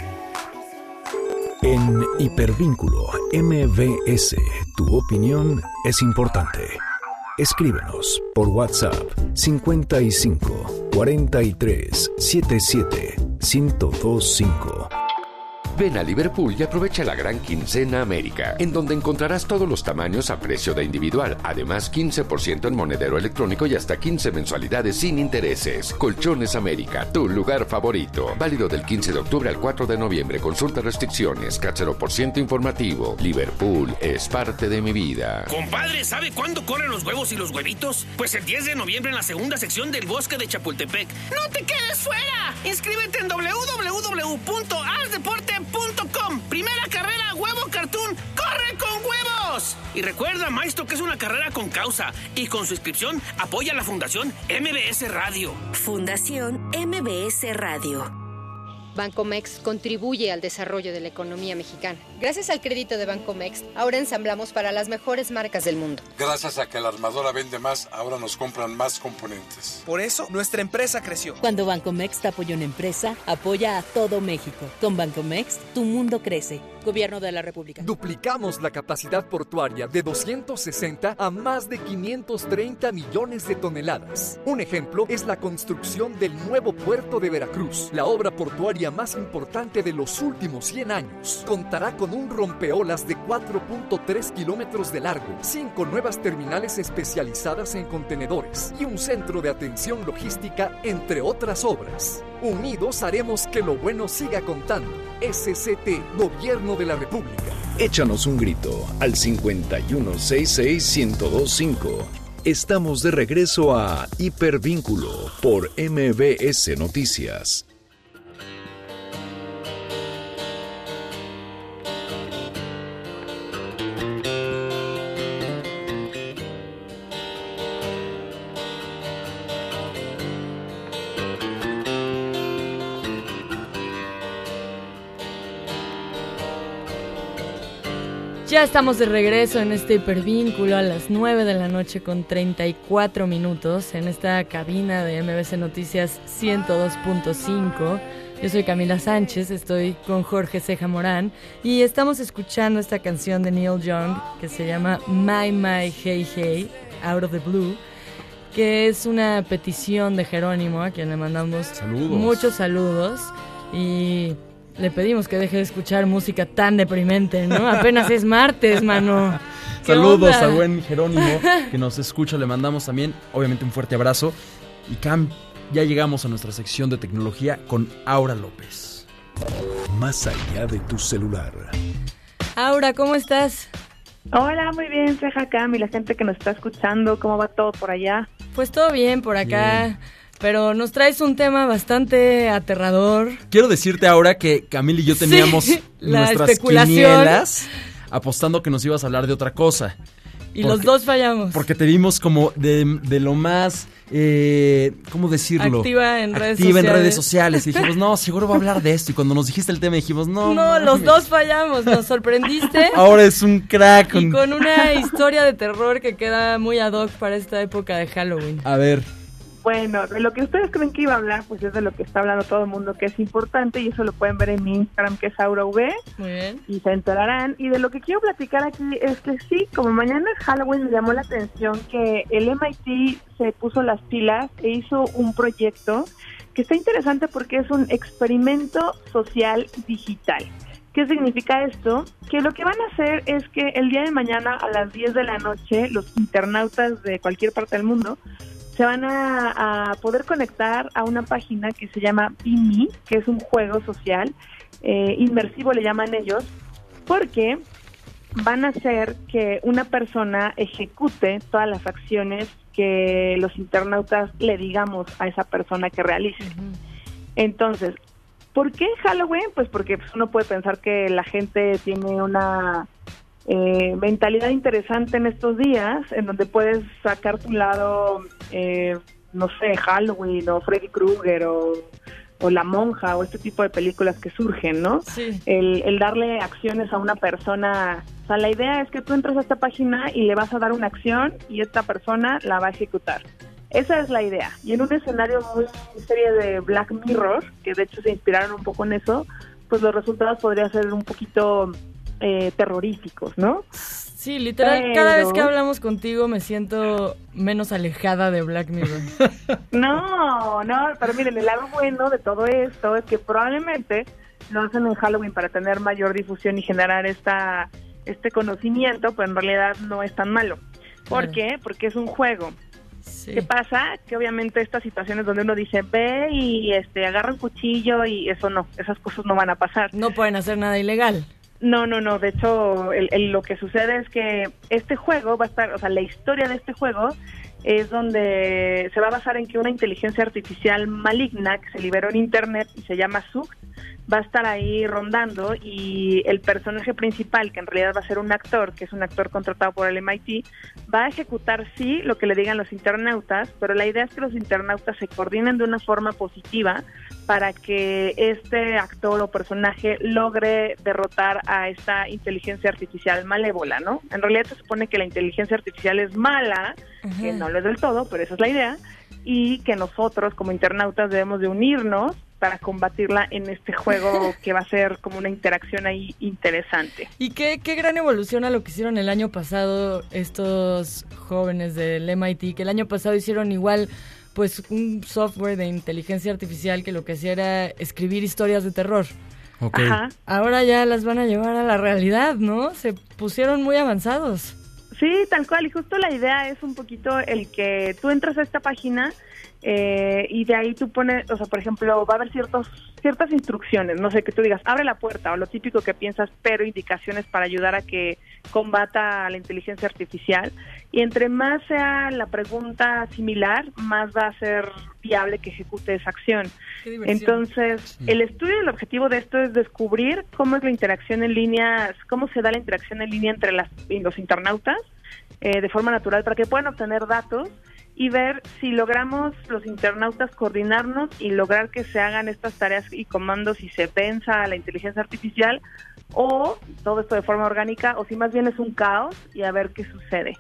En Hipervínculo M V S, tu opinión es importante. Escríbenos por WhatsApp cincuenta y cinco, cuarenta y tres, setenta y siete, ciento veinticinco. Ven a Liverpool y aprovecha la gran quincena América, en donde encontrarás todos los tamaños a precio de individual. Además, quince por ciento en monedero electrónico y hasta quince mensualidades sin intereses. Colchones América, tu lugar favorito. Válido del quince de octubre al cuatro de noviembre. Consulta restricciones. C A T cero por ciento informativo. Liverpool es parte de mi vida. Compadre, ¿sabe cuándo corren los huevos y los huevitos? Pues el diez de noviembre en la segunda sección del Bosque de Chapultepec. ¡No te quedes fuera! Inscríbete en doble u doble u doble u punto ars deporte punto com. Primera carrera Huevo Cartoon. ¡Corre con huevos! Y recuerda, maestro, que es una carrera con causa, y con su inscripción apoya la Fundación M B S Radio. Fundación M B S Radio. Bancomext contribuye al desarrollo de la economía mexicana. Gracias al crédito de Bancomext, ahora ensamblamos para las mejores marcas del mundo. Gracias a que la armadora vende más, ahora nos compran más componentes. Por eso, nuestra empresa creció. Cuando Bancomext apoya una empresa, apoya a todo México. Con Bancomext, tu mundo crece. Gobierno de la República. Duplicamos la capacidad portuaria de doscientos sesenta a más de quinientos treinta millones de toneladas. Un ejemplo es la construcción del nuevo puerto de Veracruz, la obra portuaria más importante de los últimos cien años. Contará con un rompeolas de cuatro punto tres kilómetros de largo, cinco nuevas terminales especializadas en contenedores y un centro de atención logística, entre otras obras. Unidos haremos que lo bueno siga contando. S C T, Gobierno de la República. Échanos un grito al cincuenta y uno sesenta y seis, uno cero dos cinco. Estamos de regreso a Hipervínculo por M B S Noticias. Ya estamos de regreso en este hipervínculo a las nueve de la noche con treinta y cuatro minutos en esta cabina de M B S Noticias ciento dos punto cinco. Yo soy Camila Sánchez, estoy con Jorge Ceja Morán y estamos escuchando esta canción de Neil Young que se llama My My Hey Hey, Out of the Blue, que es una petición de Jerónimo, a quien le mandamos saludos. muchos saludos y le pedimos que deje de escuchar música tan deprimente, ¿no? Apenas es martes, mano. Saludos a buen Jerónimo que nos escucha, le mandamos también obviamente un fuerte abrazo. Y Cam, ya llegamos a nuestra sección de tecnología con Aura López. Más allá de tu celular. Aura, ¿cómo estás? Hola, muy bien, Ceja Cam y la gente que nos está escuchando, ¿cómo va todo por allá? Pues todo bien por acá. Bien. Pero nos traes un tema bastante aterrador. Quiero decirte ahora que Camila y yo teníamos sí, nuestras quinielas apostando que nos ibas a hablar de otra cosa. Y porque, los dos fallamos. Porque te vimos como de, de lo más, eh, ¿cómo decirlo? Activa en redes Activa sociales. en redes sociales. Y dijimos, no, seguro va a hablar de esto. Y cuando nos dijiste el tema dijimos, no. No, mames. Los dos fallamos. Nos sorprendiste. Ahora es un crack. Y con una historia de terror que queda muy ad hoc para esta época de Halloween. A ver. Bueno, de lo que ustedes creen que iba a hablar, pues es de lo que está hablando todo el mundo, que es importante, y eso lo pueden ver en mi Instagram, que es AuraV. Muy bien. Y se enterarán. Y de lo que quiero platicar aquí es que sí, como mañana es Halloween, me llamó la atención que el M I T se puso las pilas e hizo un proyecto que está interesante porque es un experimento social digital. ¿Qué significa esto? Que lo que van a hacer es que el día de mañana a las diez de la noche, los internautas de cualquier parte del mundo se van a, a poder conectar a una página que se llama Bimi, que es un juego social, eh, inmersivo le llaman ellos, porque van a hacer que una persona ejecute todas las acciones que los internautas le digamos a esa persona que realice. Uh-huh. Entonces, ¿por qué Halloween? Pues porque pues, uno puede pensar que la gente tiene una Eh, mentalidad interesante en estos días, en donde puedes sacar tu lado, eh, no sé, Halloween o Freddy Krueger o, o La Monja o este tipo de películas que surgen, ¿no? Sí. El, el darle acciones a una persona, o sea, la idea es que tú entras a esta página y le vas a dar una acción y esta persona la va a ejecutar. Esa es la idea. Y en un escenario muy serie de Black Mirror, que de hecho se inspiraron un poco en eso, pues los resultados podrían ser un poquito Eh, terroríficos, ¿no? Sí, literal, pero cada vez que hablamos contigo me siento menos alejada de Black Mirror. No, no, pero miren, el lado bueno de todo esto es que probablemente lo hacen en Halloween para tener mayor difusión y generar esta este conocimiento, pero en realidad no es tan malo. ¿Por claro. qué? Porque es un juego. Sí. ¿Qué pasa? Que obviamente estas situaciones donde uno dice, ve y este agarra un cuchillo y eso no, esas cosas no van a pasar. No pueden hacer nada ilegal. No, no, no, de hecho el, el, lo que sucede es que este juego va a estar, o sea, la historia de este juego es donde se va a basar en que una inteligencia artificial maligna que se liberó en internet y se llama Zug, va a estar ahí rondando y el personaje principal, que en realidad va a ser un actor, que es un actor contratado por el M I T, va a ejecutar sí lo que le digan los internautas, pero la idea es que los internautas se coordinen de una forma positiva para que este actor o personaje logre derrotar a esta inteligencia artificial malévola, ¿no? En realidad se supone que la inteligencia artificial es mala, uh-huh. que no lo es del todo, pero esa es la idea, y que nosotros como internautas debemos de unirnos para combatirla en este juego que va a ser como una interacción ahí interesante. Y qué, qué gran evolución a lo que hicieron el año pasado estos jóvenes del M I T, que el año pasado hicieron igual pues un software de inteligencia artificial que lo que hacía era escribir historias de terror. Okay. Ajá. Ahora ya las van a llevar a la realidad, ¿no? Se pusieron muy avanzados. Sí, tal cual, y justo la idea es un poquito el que tú entras a esta página eh, y de ahí tú pones, o sea, por ejemplo, va a haber ciertos ciertas instrucciones, no sé, que tú digas, abre la puerta, o lo típico que piensas, pero indicaciones para ayudar a que combata a la inteligencia artificial, y entre más sea la pregunta similar, más va a ser viable que ejecute esa acción. Entonces, sí. El estudio y el objetivo de esto es descubrir cómo es la interacción en línea, cómo se da la interacción en línea entre las, los internautas eh, de forma natural, para que puedan obtener datos y ver si logramos los internautas coordinarnos y lograr que se hagan estas tareas y comandos y se venza a la inteligencia artificial, o todo esto de forma orgánica, o si más bien es un caos y a ver qué sucede.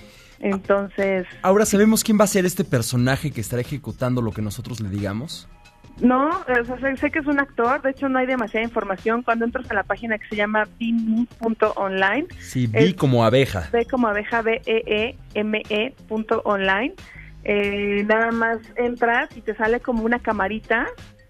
Entonces... Ahora, ¿sabemos quién va a ser este personaje que estará ejecutando lo que nosotros le digamos? No, o sea, sé, sé que es un actor, de hecho no hay demasiada información. Cuando entras a la página que se llama be me punto online. Sí, B como abeja. B como abeja, B E E M E punto online. Eh, nada más entras y te sale como una camarita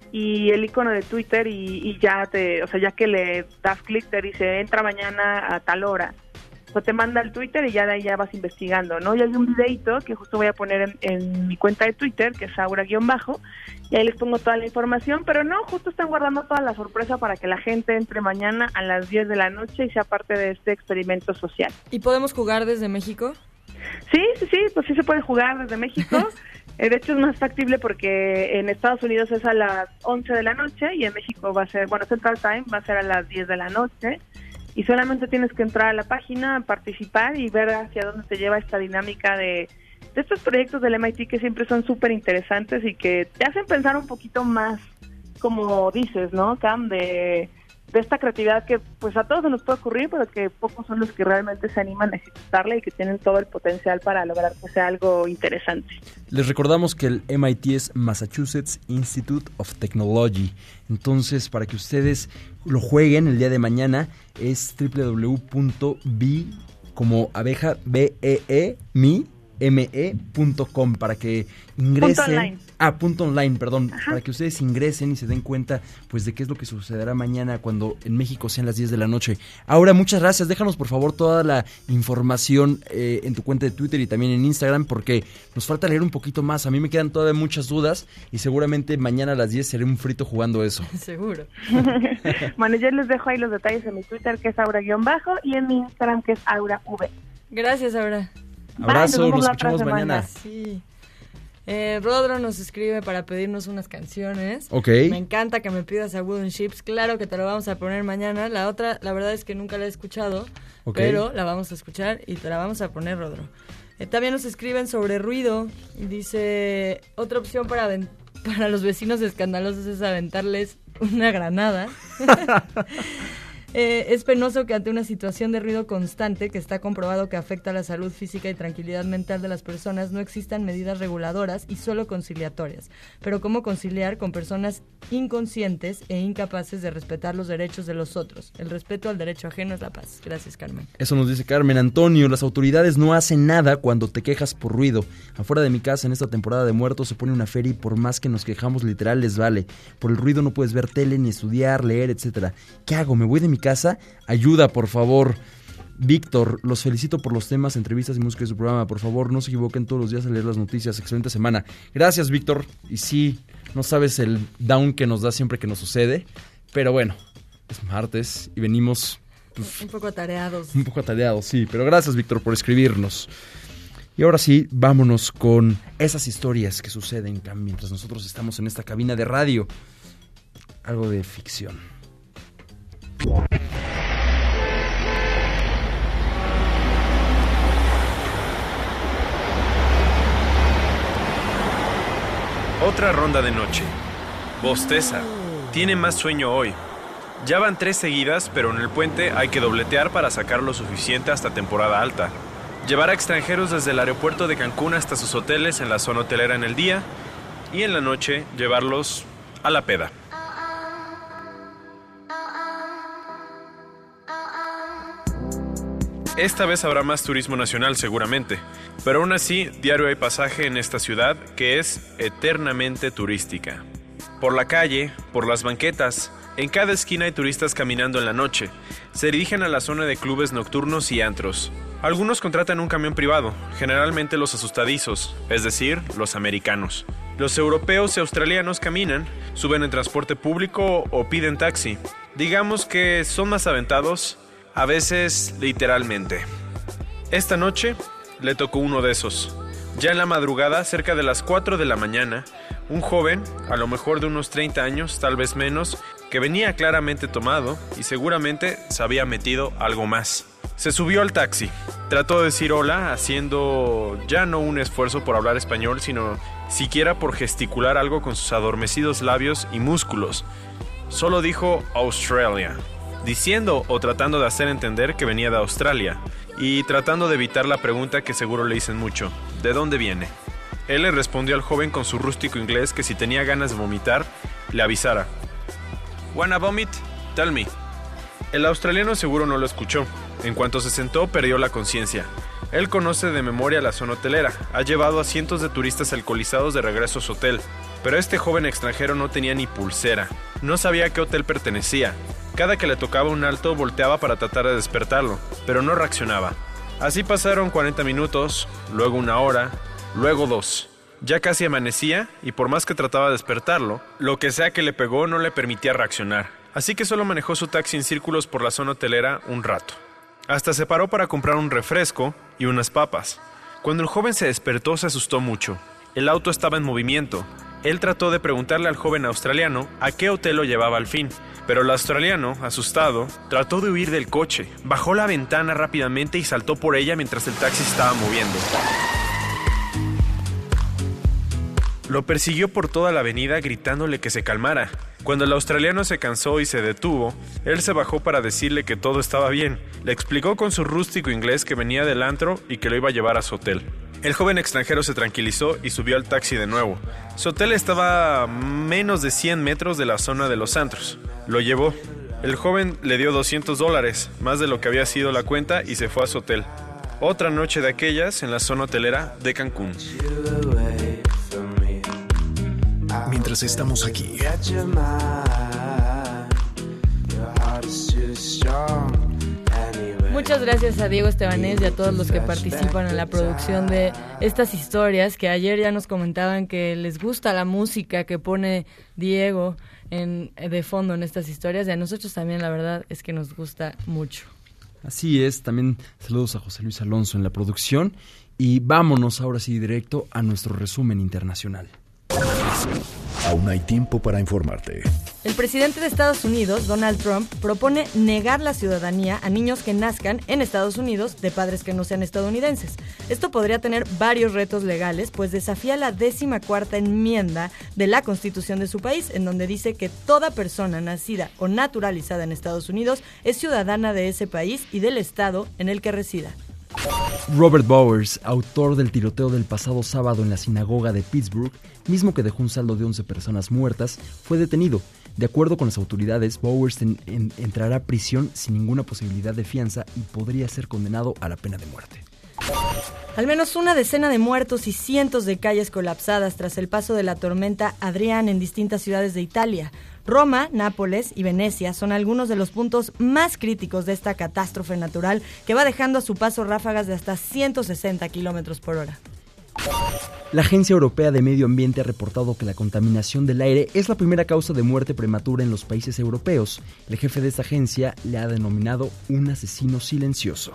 y el icono de Twitter y, y ya te, o sea, ya que le das clic te dice entra mañana a tal hora. O te manda el Twitter y ya de ahí ya vas investigando, ¿no? Y hay un videito que justo voy a poner en, en mi cuenta de Twitter, que es Aura-bajo, y ahí les pongo toda la información, pero no, justo están guardando toda la sorpresa para que la gente entre mañana a las diez de la noche y sea parte de este experimento social. ¿Y podemos jugar desde México? Sí, sí, sí, pues sí se puede jugar desde México. De hecho es más factible porque en Estados Unidos es a las once de la noche y en México va a ser, bueno, Central Time va a ser a las diez de la noche. Y solamente tienes que entrar a la página, participar y ver hacia dónde te lleva esta dinámica de, de estos proyectos del M I T que siempre son súper interesantes y que te hacen pensar un poquito más, como dices, ¿no, Cam? De, de esta creatividad que pues a todos se nos puede ocurrir, pero que pocos son los que realmente se animan a ejecutarla y que tienen todo el potencial para lograr que sea algo interesante. Les recordamos que el M I T es Massachusetts Institute of Technology. Entonces, para que ustedes lo jueguen el día de mañana, es doble u doble u doble u punto be como abeja, B E E, me, M E punto com, para que ingresen. Punto online. Ah, punto online, perdón. Ajá. Para que ustedes ingresen y se den cuenta pues de qué es lo que sucederá mañana cuando en México sean las diez de la noche. Ahora, muchas gracias. Déjanos por favor toda la información eh, en tu cuenta de Twitter y también en Instagram, porque nos falta leer un poquito más. A mí me quedan todavía muchas dudas y seguramente mañana a las diez seré un frito jugando eso. Seguro. Bueno, yo les dejo ahí los detalles en mi Twitter, que es Aura-bajo, y en mi Instagram, que es AuraV. Gracias, Aura. Abrazo, Bye, nos, nos nos escuchamos mañana. Sí. Eh, Rodro nos escribe para pedirnos unas canciones. Ok. Me encanta que me pidas a Wooden Ships. Claro que te lo vamos a poner mañana. La otra, la verdad es que nunca la he escuchado, okay, pero la vamos a escuchar y te la vamos a poner, Rodro. Eh, también nos escriben sobre ruido. Dice, otra opción para, para los vecinos escandalosos es aventarles una granada. Eh, es penoso que ante una situación de ruido constante, que está comprobado que afecta a la salud física y tranquilidad mental de las personas, no existan medidas reguladoras y solo conciliatorias. Pero ¿cómo conciliar con personas inconscientes e incapaces de respetar los derechos de los otros? El respeto al derecho ajeno es la paz. Gracias, Carmen. Eso nos dice Carmen. Antonio, las autoridades no hacen nada cuando te quejas por ruido. Afuera de mi casa en esta temporada de muertos se pone una feria y por más que nos quejamos literal les vale. Por el ruido no puedes ver tele, ni estudiar, leer, etcétera. ¿Qué hago? ¿Me voy de mi casa? Ayuda, por favor. Víctor, los felicito por los temas, entrevistas y música de su programa. Por favor, no se equivoquen todos los días a leer las noticias. Excelente semana. Gracias, Víctor. Y sí, no sabes el down que nos da siempre que nos sucede, pero bueno, es martes y venimos pues, un poco atareados. Un poco atareados, sí. Pero gracias, Víctor, por escribirnos. Y ahora sí, vámonos con esas historias que suceden mientras nosotros estamos en esta cabina de radio. Algo de ficción. Otra ronda de noche. Bosteza. Tiene más sueño hoy. Ya van tres seguidas, pero en el puente hay que dobletear para sacar lo suficiente hasta temporada alta. Llevar a extranjeros desde el aeropuerto de Cancún hasta sus hoteles en la zona hotelera en el día y en la noche llevarlos a la peda. Esta vez habrá más turismo nacional seguramente, pero aún así, diario hay pasaje en esta ciudad que es eternamente turística. Por la calle, por las banquetas, en cada esquina hay turistas caminando en la noche. Se dirigen a la zona de clubes nocturnos y antros. Algunos contratan un camión privado, generalmente los asustadizos, es decir, los americanos. Los europeos y australianos caminan, suben en transporte público o piden taxi. Digamos que son más aventados, a veces literalmente. Esta noche le tocó uno de esos. Ya en la madrugada, cerca de las cuatro de la mañana, un joven, a lo mejor de unos treinta años, tal vez menos, que venía claramente tomado y seguramente se había metido algo más. Se subió al taxi, trató de decir hola, haciendo ya no un esfuerzo por hablar español, sino siquiera por gesticular algo con sus adormecidos labios y músculos. Solo dijo Australia, diciendo o tratando de hacer entender que venía de Australia, y tratando de evitar la pregunta que seguro le dicen mucho, ¿de dónde viene? Él le respondió al joven con su rústico inglés que si tenía ganas de vomitar, le avisara. ¿Wanna vomit? Tell me. El australiano seguro no lo escuchó. En cuanto se sentó, perdió la conciencia. Él conoce de memoria la zona hotelera, ha llevado a cientos de turistas alcoholizados de regreso a su hotel, pero este joven extranjero no tenía ni pulsera, no sabía a qué hotel pertenecía. Cada que le tocaba un alto, volteaba para tratar de despertarlo, pero no reaccionaba. Así pasaron cuarenta minutos, luego una hora, luego dos. Ya casi amanecía, y por más que trataba de despertarlo, lo que sea que le pegó no le permitía reaccionar. Así que solo manejó su taxi en círculos por la zona hotelera un rato. Hasta se paró para comprar un refresco y unas papas. Cuando el joven se despertó, se asustó mucho. El auto estaba en movimiento. Él trató de preguntarle al joven australiano a qué hotel lo llevaba al fin, pero el australiano, asustado, trató de huir del coche. Bajó la ventana rápidamente y saltó por ella mientras el taxi se estaba moviendo. Lo persiguió por toda la avenida gritándole que se calmara. Cuando el australiano se cansó y se detuvo, él se bajó para decirle que todo estaba bien. Le explicó con su rústico inglés que venía del antro y que lo iba a llevar a su hotel. El joven extranjero se tranquilizó y subió al taxi de nuevo. Su hotel estaba a menos de cien metros de la zona de los antros. Lo llevó. El joven le dio doscientos dólares, más de lo que había sido la cuenta, y se fue a su hotel. Otra noche de aquellas en la zona hotelera de Cancún. Mientras estamos aquí, muchas gracias a Diego Estebanés y a todos los que participan en la producción de estas historias, que ayer ya nos comentaban que les gusta la música que pone Diego en, de fondo en estas historias, y a nosotros también la verdad es que nos gusta mucho. Así es, también saludos a José Luis Alonso en la producción, y vámonos ahora sí directo a nuestro resumen internacional. Aún hay tiempo para informarte. El presidente de Estados Unidos, Donald Trump, propone negar la ciudadanía a niños que nazcan en Estados Unidos de padres que no sean estadounidenses. Esto podría tener varios retos legales, pues desafía la décima cuarta enmienda de la Constitución de su país, en donde dice que toda persona nacida o naturalizada en Estados Unidos es ciudadana de ese país y del estado en el que resida. Robert Bowers, autor del tiroteo del pasado sábado en la sinagoga de Pittsburgh, mismo que dejó un saldo de once personas muertas, fue detenido. De acuerdo con las autoridades, Bowers en, en, entrará a prisión sin ninguna posibilidad de fianza y podría ser condenado a la pena de muerte. Al menos una decena de muertos y cientos de calles colapsadas tras el paso de la tormenta Adrián en distintas ciudades de Italia. Roma, Nápoles y Venecia son algunos de los puntos más críticos de esta catástrofe natural que va dejando a su paso ráfagas de hasta ciento sesenta kilómetros por hora. La Agencia Europea de Medio Ambiente ha reportado que la contaminación del aire es la primera causa de muerte prematura en los países europeos. El jefe de esta agencia le ha denominado un asesino silencioso.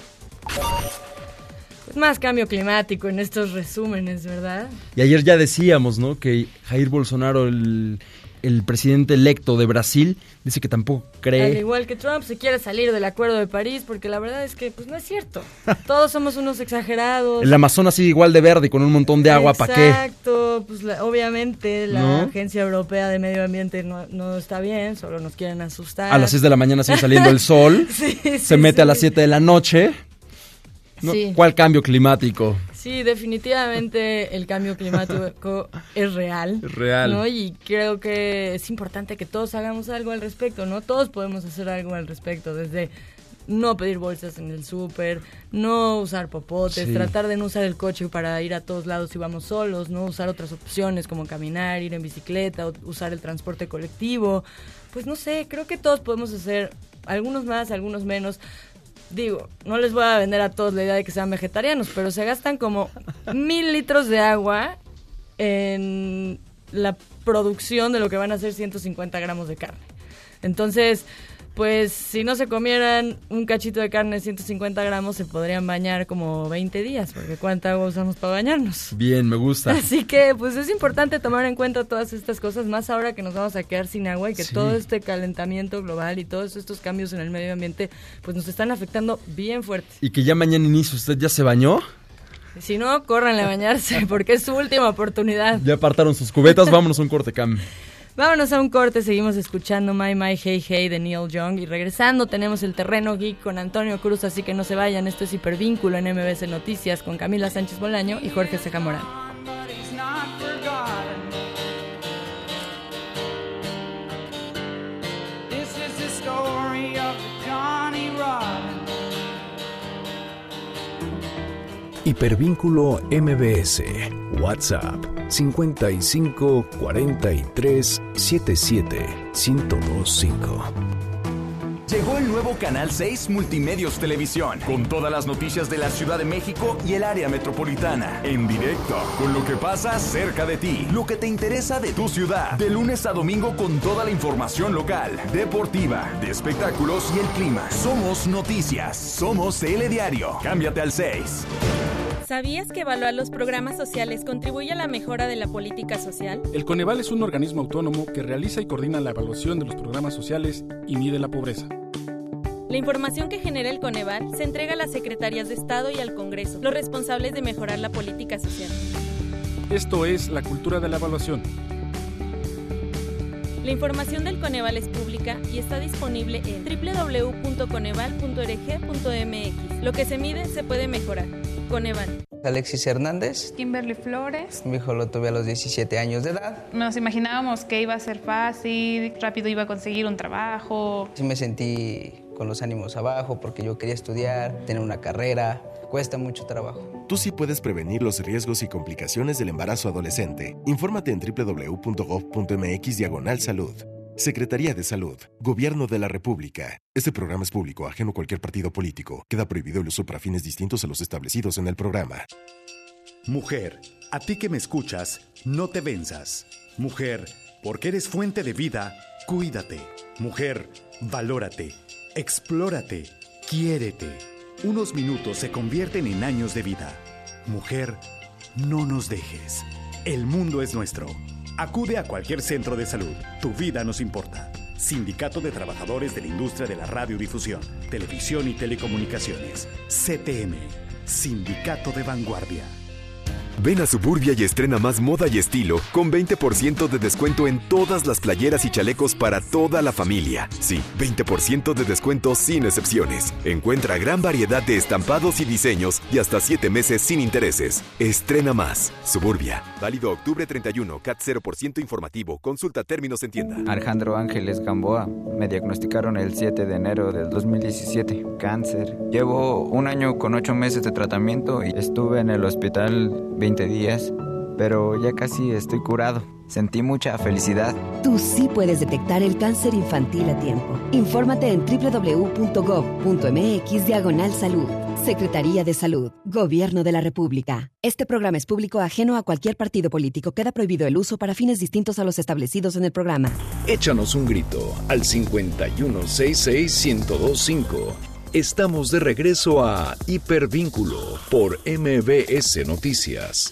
Más cambio climático en estos resúmenes, ¿verdad? Y ayer ya decíamos, ¿no?, que Jair Bolsonaro, el, el presidente electo de Brasil, dice que tampoco cree... Al igual que Trump, se quiere salir del Acuerdo de París, porque la verdad es que pues no es cierto. Todos somos unos exagerados. El Amazonas sigue igual de verde y con un montón de agua, ¿para qué? Exacto, pues la, obviamente la ¿No? Agencia Europea de Medio Ambiente no, no está bien, solo nos quieren asustar. A las seis de la mañana sigue saliendo el sol, sí, se sí, mete sí. a las siete de la noche. No, Sí. ¿Cuál cambio climático? Sí, definitivamente el cambio climático es real. Es real. ¿No? Y creo que es importante que todos hagamos algo al respecto, ¿no? Todos podemos hacer algo al respecto, desde no pedir bolsas en el súper, no usar popotes, Sí. tratar de no usar el coche para ir a todos lados si vamos solos, no usar otras opciones como caminar, ir en bicicleta, o usar el transporte colectivo. Pues no sé, creo que todos podemos hacer, algunos más, algunos menos. Digo, no les voy a vender a todos la idea de que sean vegetarianos, pero se gastan como mil litros de agua en la producción de lo que van a ser ciento cincuenta gramos de carne. Entonces, pues si no se comieran un cachito de carne de ciento cincuenta gramos, se podrían bañar como veinte días, porque ¿cuánta agua usamos para bañarnos? Bien, me gusta. Así que pues es importante tomar en cuenta todas estas cosas, más ahora que nos vamos a quedar sin agua y que Sí. todo este calentamiento global y todos estos cambios en el medio ambiente pues nos están afectando bien fuerte. Y que ya mañana inicia, ¿usted ya se bañó? Si no, córranle a bañarse porque es su última oportunidad. Ya apartaron sus cubetas, vámonos a un corte, Cam. Vámonos a un corte, seguimos escuchando My My Hey Hey de Neil Young y regresando tenemos el Terreno Geek con Antonio Cruz, así que no se vayan, esto es Hipervínculo en M B S Noticias con Camila Sánchez Bolaño y Jorge Ceja Morán. Hipervínculo M B S. WhatsApp cincuenta y cinco cuarenta y tres setenta y siete ciento veinticinco. Llegó el nuevo Canal seis Multimedios Televisión, con todas las noticias de la Ciudad de México y el área metropolitana. En directo, con lo que pasa cerca de ti, lo que te interesa de tu ciudad. De lunes a domingo con toda la información local, deportiva, de espectáculos y el clima. Somos noticias, somos Telediario. Cámbiate al seis. ¿Sabías que evaluar los programas sociales contribuye a la mejora de la política social? El Coneval es un organismo autónomo que realiza y coordina la evaluación de los programas sociales y mide la pobreza. La información que genera el Coneval se entrega a las secretarías de Estado y al Congreso, los responsables de mejorar la política social. Esto es la cultura de la evaluación. La información del Coneval es pública y está disponible en doble u doble u doble u punto coneval punto org punto m x. Lo que se mide se puede mejorar. Coneval. Alexis Hernández. Kimberly Flores. Mi hijo lo tuve a los diecisiete años de edad. Nos imaginábamos que iba a ser fácil, rápido iba a conseguir un trabajo. Sí me sentí con los ánimos abajo porque yo quería estudiar, tener una carrera. Cuesta mucho trabajo. Tú sí puedes prevenir los riesgos y complicaciones del embarazo adolescente. Infórmate en doble u doble u doble u punto gov punto m x diagonal salud. Secretaría de Salud, Gobierno de la República. Este programa es público, ajeno a cualquier partido político. Queda prohibido el uso para fines distintos a los establecidos en el programa. Mujer, a ti que me escuchas, no te venzas. Mujer, porque eres fuente de vida, cuídate. Mujer, valórate, explórate, quiérete. Unos minutos se convierten en años de vida. Mujer, no nos dejes. El mundo es nuestro. Acude a cualquier centro de salud. Tu vida nos importa. Sindicato de Trabajadores de la Industria de la Radiodifusión, Televisión y Telecomunicaciones. C T M. Sindicato de Vanguardia. Ven a Suburbia y estrena más moda y estilo con veinte por ciento de descuento en todas las playeras y chalecos para toda la familia. Sí, veinte por ciento de descuento sin excepciones. Encuentra gran variedad de estampados y diseños y hasta siete meses sin intereses. Estrena más. Suburbia. Válido octubre treinta y uno. C A T cero por ciento informativo. Consulta términos en tienda. Alejandro Ángeles Gamboa. Me diagnosticaron el siete de enero del dos mil diecisiete. Cáncer. Llevo un año con ocho meses de tratamiento y estuve en el hospital veinte días, pero ya casi estoy curado. Sentí mucha felicidad. Tú sí puedes detectar el cáncer infantil a tiempo. Infórmate en doble u doble u doble u punto gov punto m x diagonal salud. Secretaría de Salud, Gobierno de la República. Este programa es público ajeno a cualquier partido político. Queda prohibido el uso para fines distintos a los establecidos en el programa. Échanos un grito al cincuenta y uno sesenta y seis, ciento veinticinco. Estamos de regreso a Hipervínculo por M B S Noticias.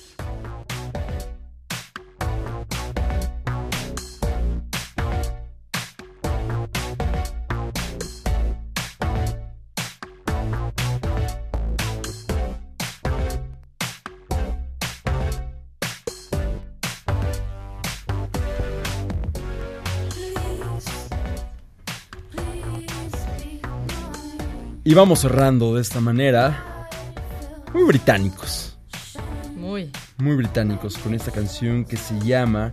Y vamos cerrando de esta manera. Muy británicos. Muy. Muy británicos con esta canción que se llama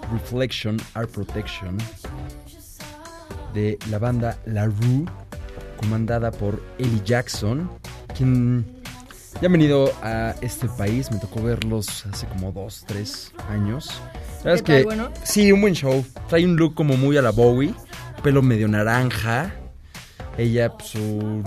Reflection, Our Protection, de la banda La Rue. comandada por Ellie Jackson, quien ya han venido a este país. Me tocó verlos hace como dos, tres años. La verdad es que bueno? sí, un buen show. Trae un look como muy a la Bowie, pelo medio naranja. Ella, pues, su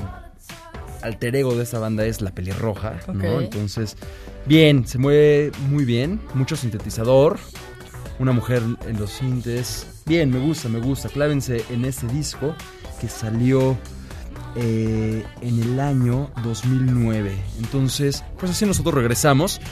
alter ego de esta banda es la pelirroja, Ok. ¿no? Entonces, bien, se mueve muy bien, mucho sintetizador, una mujer en los sintes. Bien, me gusta, me gusta. Clávense en este disco que salió eh, en el año dos mil nueve. Entonces, pues así nosotros regresamos.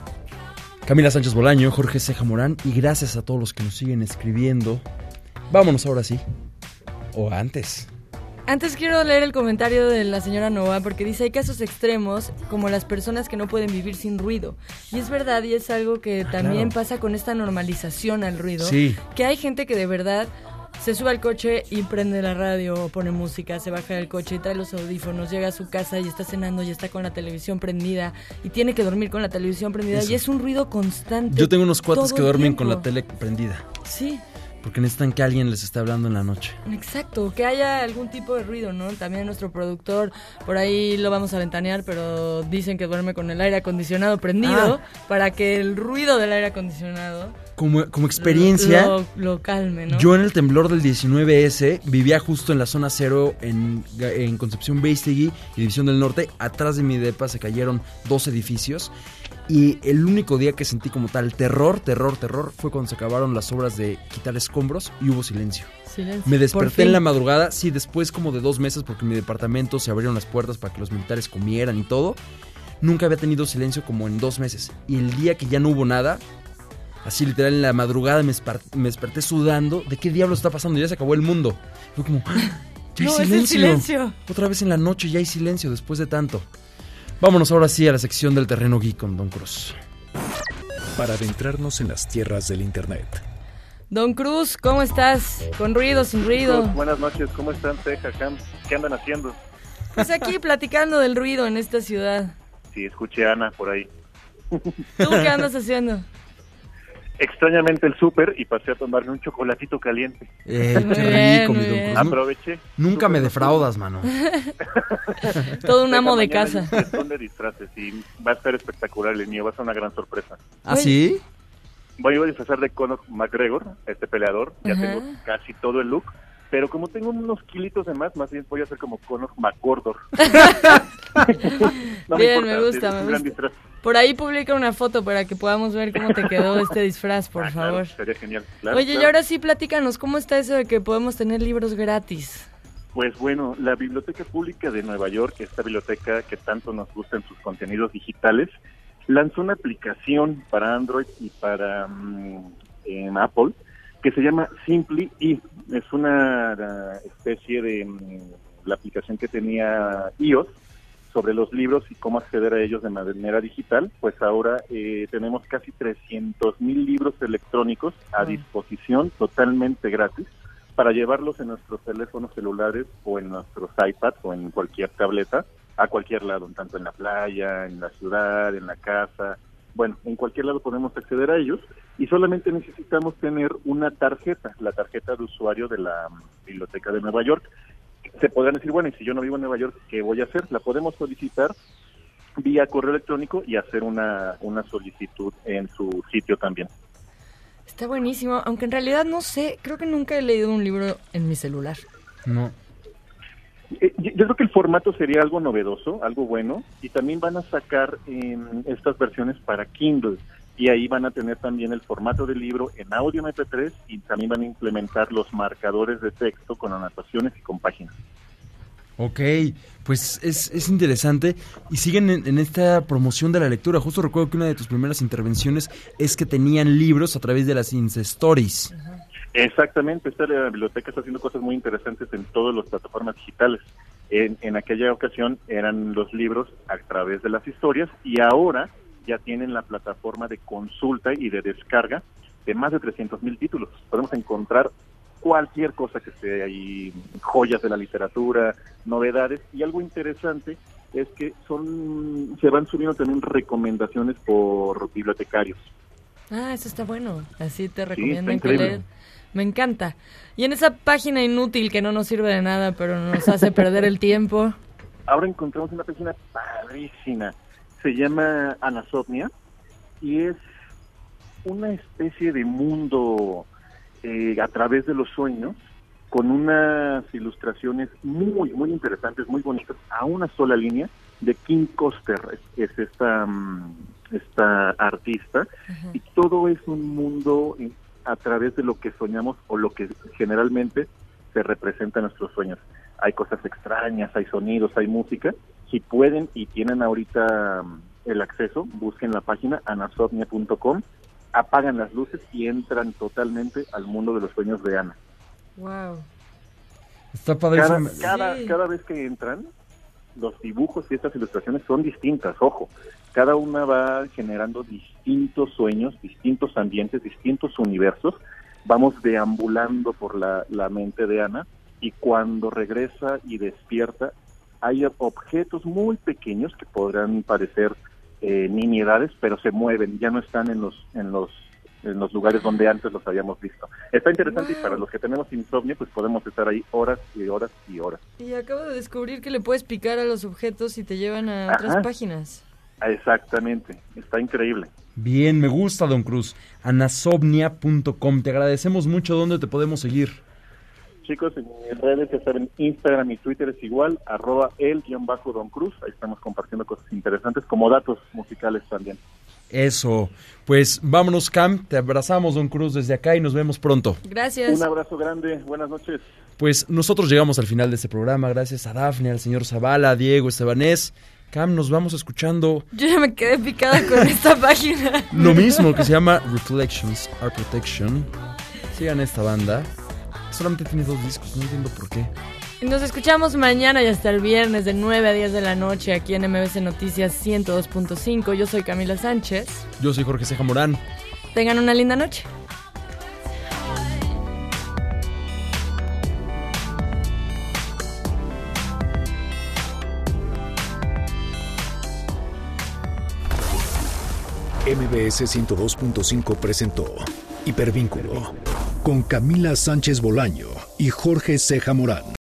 Camila Sánchez Bolaño, Jorge Ceja Morán, y gracias a todos los que nos siguen escribiendo. Vámonos ahora sí. O antes. Antes quiero leer el comentario de la señora Nova, porque dice: hay casos extremos como las personas que no pueden vivir sin ruido. Y es verdad, y es algo que Ah, también claro. pasa con esta normalización al ruido. Sí. Que hay gente que de verdad se sube al coche y prende la radio o pone música, se baja del coche y trae los audífonos, llega a su casa y está cenando y está con la televisión prendida y tiene que dormir con la televisión prendida. Eso. Y es un ruido constante. Yo tengo unos cuates todo que el duermen con tiempo. la tele prendida. Sí. Porque necesitan que alguien les esté hablando en la noche. Exacto, que haya algún tipo de ruido, ¿no? También nuestro productor, por ahí lo vamos a ventanear, pero dicen que duerme con el aire acondicionado prendido Ah. para que el ruido del aire acondicionado Como, como experiencia, lo, lo calme, ¿no? yo en el temblor del diecinueve ese vivía justo en la zona cero en, en Concepción Beistegui y División del Norte. Atrás de mi depa se cayeron dos edificios. Y el único día que sentí como tal terror, terror, terror fue cuando se acabaron las obras de quitar escombros y hubo silencio. Silencio. Me Por desperté fin. en la madrugada, sí, después como de dos meses, porque en mi departamento se abrieron las puertas para que los militares comieran y todo. Nunca había tenido silencio como en dos meses. Y el día que ya no hubo nada, así literal en la madrugada me, espar- me desperté sudando. ¿De qué diablo está pasando? Ya se acabó el mundo. Fue como, ¡ah! Ya No, hay es el silencio. silencio. Otra vez en la noche ya hay silencio después de tanto. Vámonos ahora sí a la sección del terreno geek con Don Cruz. Para adentrarnos en las tierras del Internet. Don Cruz, ¿cómo estás? ¿Con ruido, sin ruido? Chicos, buenas noches, ¿cómo están, Teja, Cam? ¿Qué andan haciendo? Pues aquí platicando del ruido en esta ciudad. Sí, escuché a Ana por ahí. ¿Tú qué andas haciendo? Extrañamente el súper y pasé a tomarme un chocolatito caliente. Eh, Muy qué bien, rico, muy mi Don bien. Cruz. Nu- Aproveché. Nunca me Súper defraudas, mano. Todo un Teja, amo de mañana casa. hay un fiestón de disfraces y va a estar espectacular el mío, va a ser una gran sorpresa. ¿Ah, sí? Voy a disfrazar de Conor McGregor, este peleador, ya Ajá. tengo casi todo el look, pero como tengo unos kilitos de más, más bien voy a hacer como Conor McGordor. No Bien, importa, me gusta, es me un gran gusta. disfraz. Por ahí publica una foto para que podamos ver cómo te quedó este disfraz, por Ah, claro, favor. sería genial. Claro, Oye, y claro. ahora sí, platícanos, ¿cómo está eso de que podemos tener libros gratis? Pues bueno, la Biblioteca Pública de Nueva York, esta biblioteca que tanto nos gusta en sus contenidos digitales, lanzó una aplicación para Android y para mm, en Apple que se llama Simply E. Es una uh, especie de mm, la aplicación que tenía iOS sobre los libros y cómo acceder a ellos de manera digital. Pues ahora eh, tenemos casi trescientos mil libros electrónicos a disposición totalmente gratis para llevarlos en nuestros teléfonos celulares o en nuestros iPads o en cualquier tableta a cualquier lado, tanto en la playa, en la ciudad, en la casa. Bueno, en cualquier lado podemos acceder a ellos y solamente necesitamos tener una tarjeta, la tarjeta de usuario de la um, Biblioteca de Nueva York. Se podrán decir, bueno, y si yo no vivo en Nueva York, ¿qué voy a hacer? La podemos solicitar vía correo electrónico y hacer una, una solicitud en su sitio también. Está buenísimo, aunque en realidad no sé, creo que nunca he leído un libro en mi celular. No. Eh, Yo yo creo que el formato sería algo novedoso, algo bueno, y también van a sacar eh, estas versiones para Kindle, y ahí van a tener también el formato del libro en audio eme pe tres y también van a implementar los marcadores de texto con anotaciones y con páginas. Ok, pues es, es interesante y siguen en, en esta promoción de la lectura. Justo recuerdo que una de tus primeras intervenciones es que tenían libros a través de las Insta Stories. Exactamente, esta la biblioteca está haciendo cosas muy interesantes en todas las plataformas digitales. En, en aquella ocasión eran los libros a través de las historias y ahora ya tienen la plataforma de consulta y de descarga de más de trescientos mil títulos. Podemos encontrar cualquier cosa que esté ahí, joyas de la literatura, novedades, y algo interesante es que son se van subiendo también recomendaciones por bibliotecarios. Ah, eso está bueno. Así te recomiendan que increíble. leer. Me encanta. Y en esa página inútil que no nos sirve de nada, pero nos hace perder el tiempo. Ahora encontramos una página padrísima. Se llama Anasomnia y es una especie de mundo eh, a través de los sueños, con unas ilustraciones muy, muy interesantes, muy bonitas, a una sola línea, de Kim Koster, es, es esta, um, esta artista, uh-huh. y todo es un mundo a través de lo que soñamos o lo que generalmente se representa en nuestros sueños. Hay cosas extrañas, hay sonidos, hay música. Si pueden y tienen ahorita um, el acceso, busquen la página anasomnia punto com, apagan las luces y entran totalmente al mundo de los sueños de Ana. Wow. Está padrísimo. Cada, cada, sí. cada vez que entran, los dibujos y estas ilustraciones son distintas, ojo. Cada una va generando distintos sueños, distintos ambientes, distintos universos. Vamos deambulando por la, la mente de Ana y cuando regresa y despierta, hay objetos muy pequeños que podrán parecer eh, nimiedades, pero se mueven, ya no están en los en los en los lugares donde antes los habíamos visto. Está interesante. Wow. Y para los que tenemos insomnio, pues podemos estar ahí horas y horas y horas. Y acabo de descubrir que le puedes picar a los objetos y te llevan a Ajá. otras páginas. Exactamente, está increíble. Bien, me gusta, Don Cruz. anasomnia punto com. Te agradecemos mucho. ¿Dónde te podemos seguir? Chicos, en mis redes, ya saben, Instagram y Twitter es igual, arroba el guión bajo Don Cruz. Ahí estamos compartiendo cosas interesantes, como datos musicales también. Eso. Pues vámonos, Cam. Te abrazamos, Don Cruz, desde acá y nos vemos pronto. Gracias. Un abrazo grande. Buenas noches. Pues nosotros llegamos al final de este programa. Gracias a Dafne, al señor Zavala, a Diego, Estebanés. Cam, nos vamos escuchando. Yo ya me quedé picada con esta página. Lo mismo, que se llama Reflections Are Protection. Sigan esta banda. Solamente tiene dos discos, no entiendo por qué. Nos escuchamos mañana y hasta el viernes de nueve a diez de la noche aquí en M B C Noticias ciento dos punto cinco. Yo soy Camila Sánchez. Yo soy Jorge Ceja Morán. Tengan una linda noche. M B S ciento dos punto cinco presentó Hipervínculo con Camila Sánchez Bolaño y Jorge Ceja Morán.